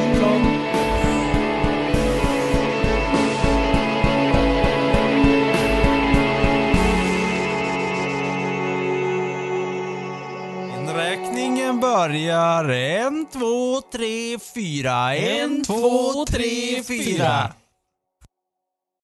Speaker 2: Inräkningen börjar 1, 2, 3, 4. 1, 2, 3, 4.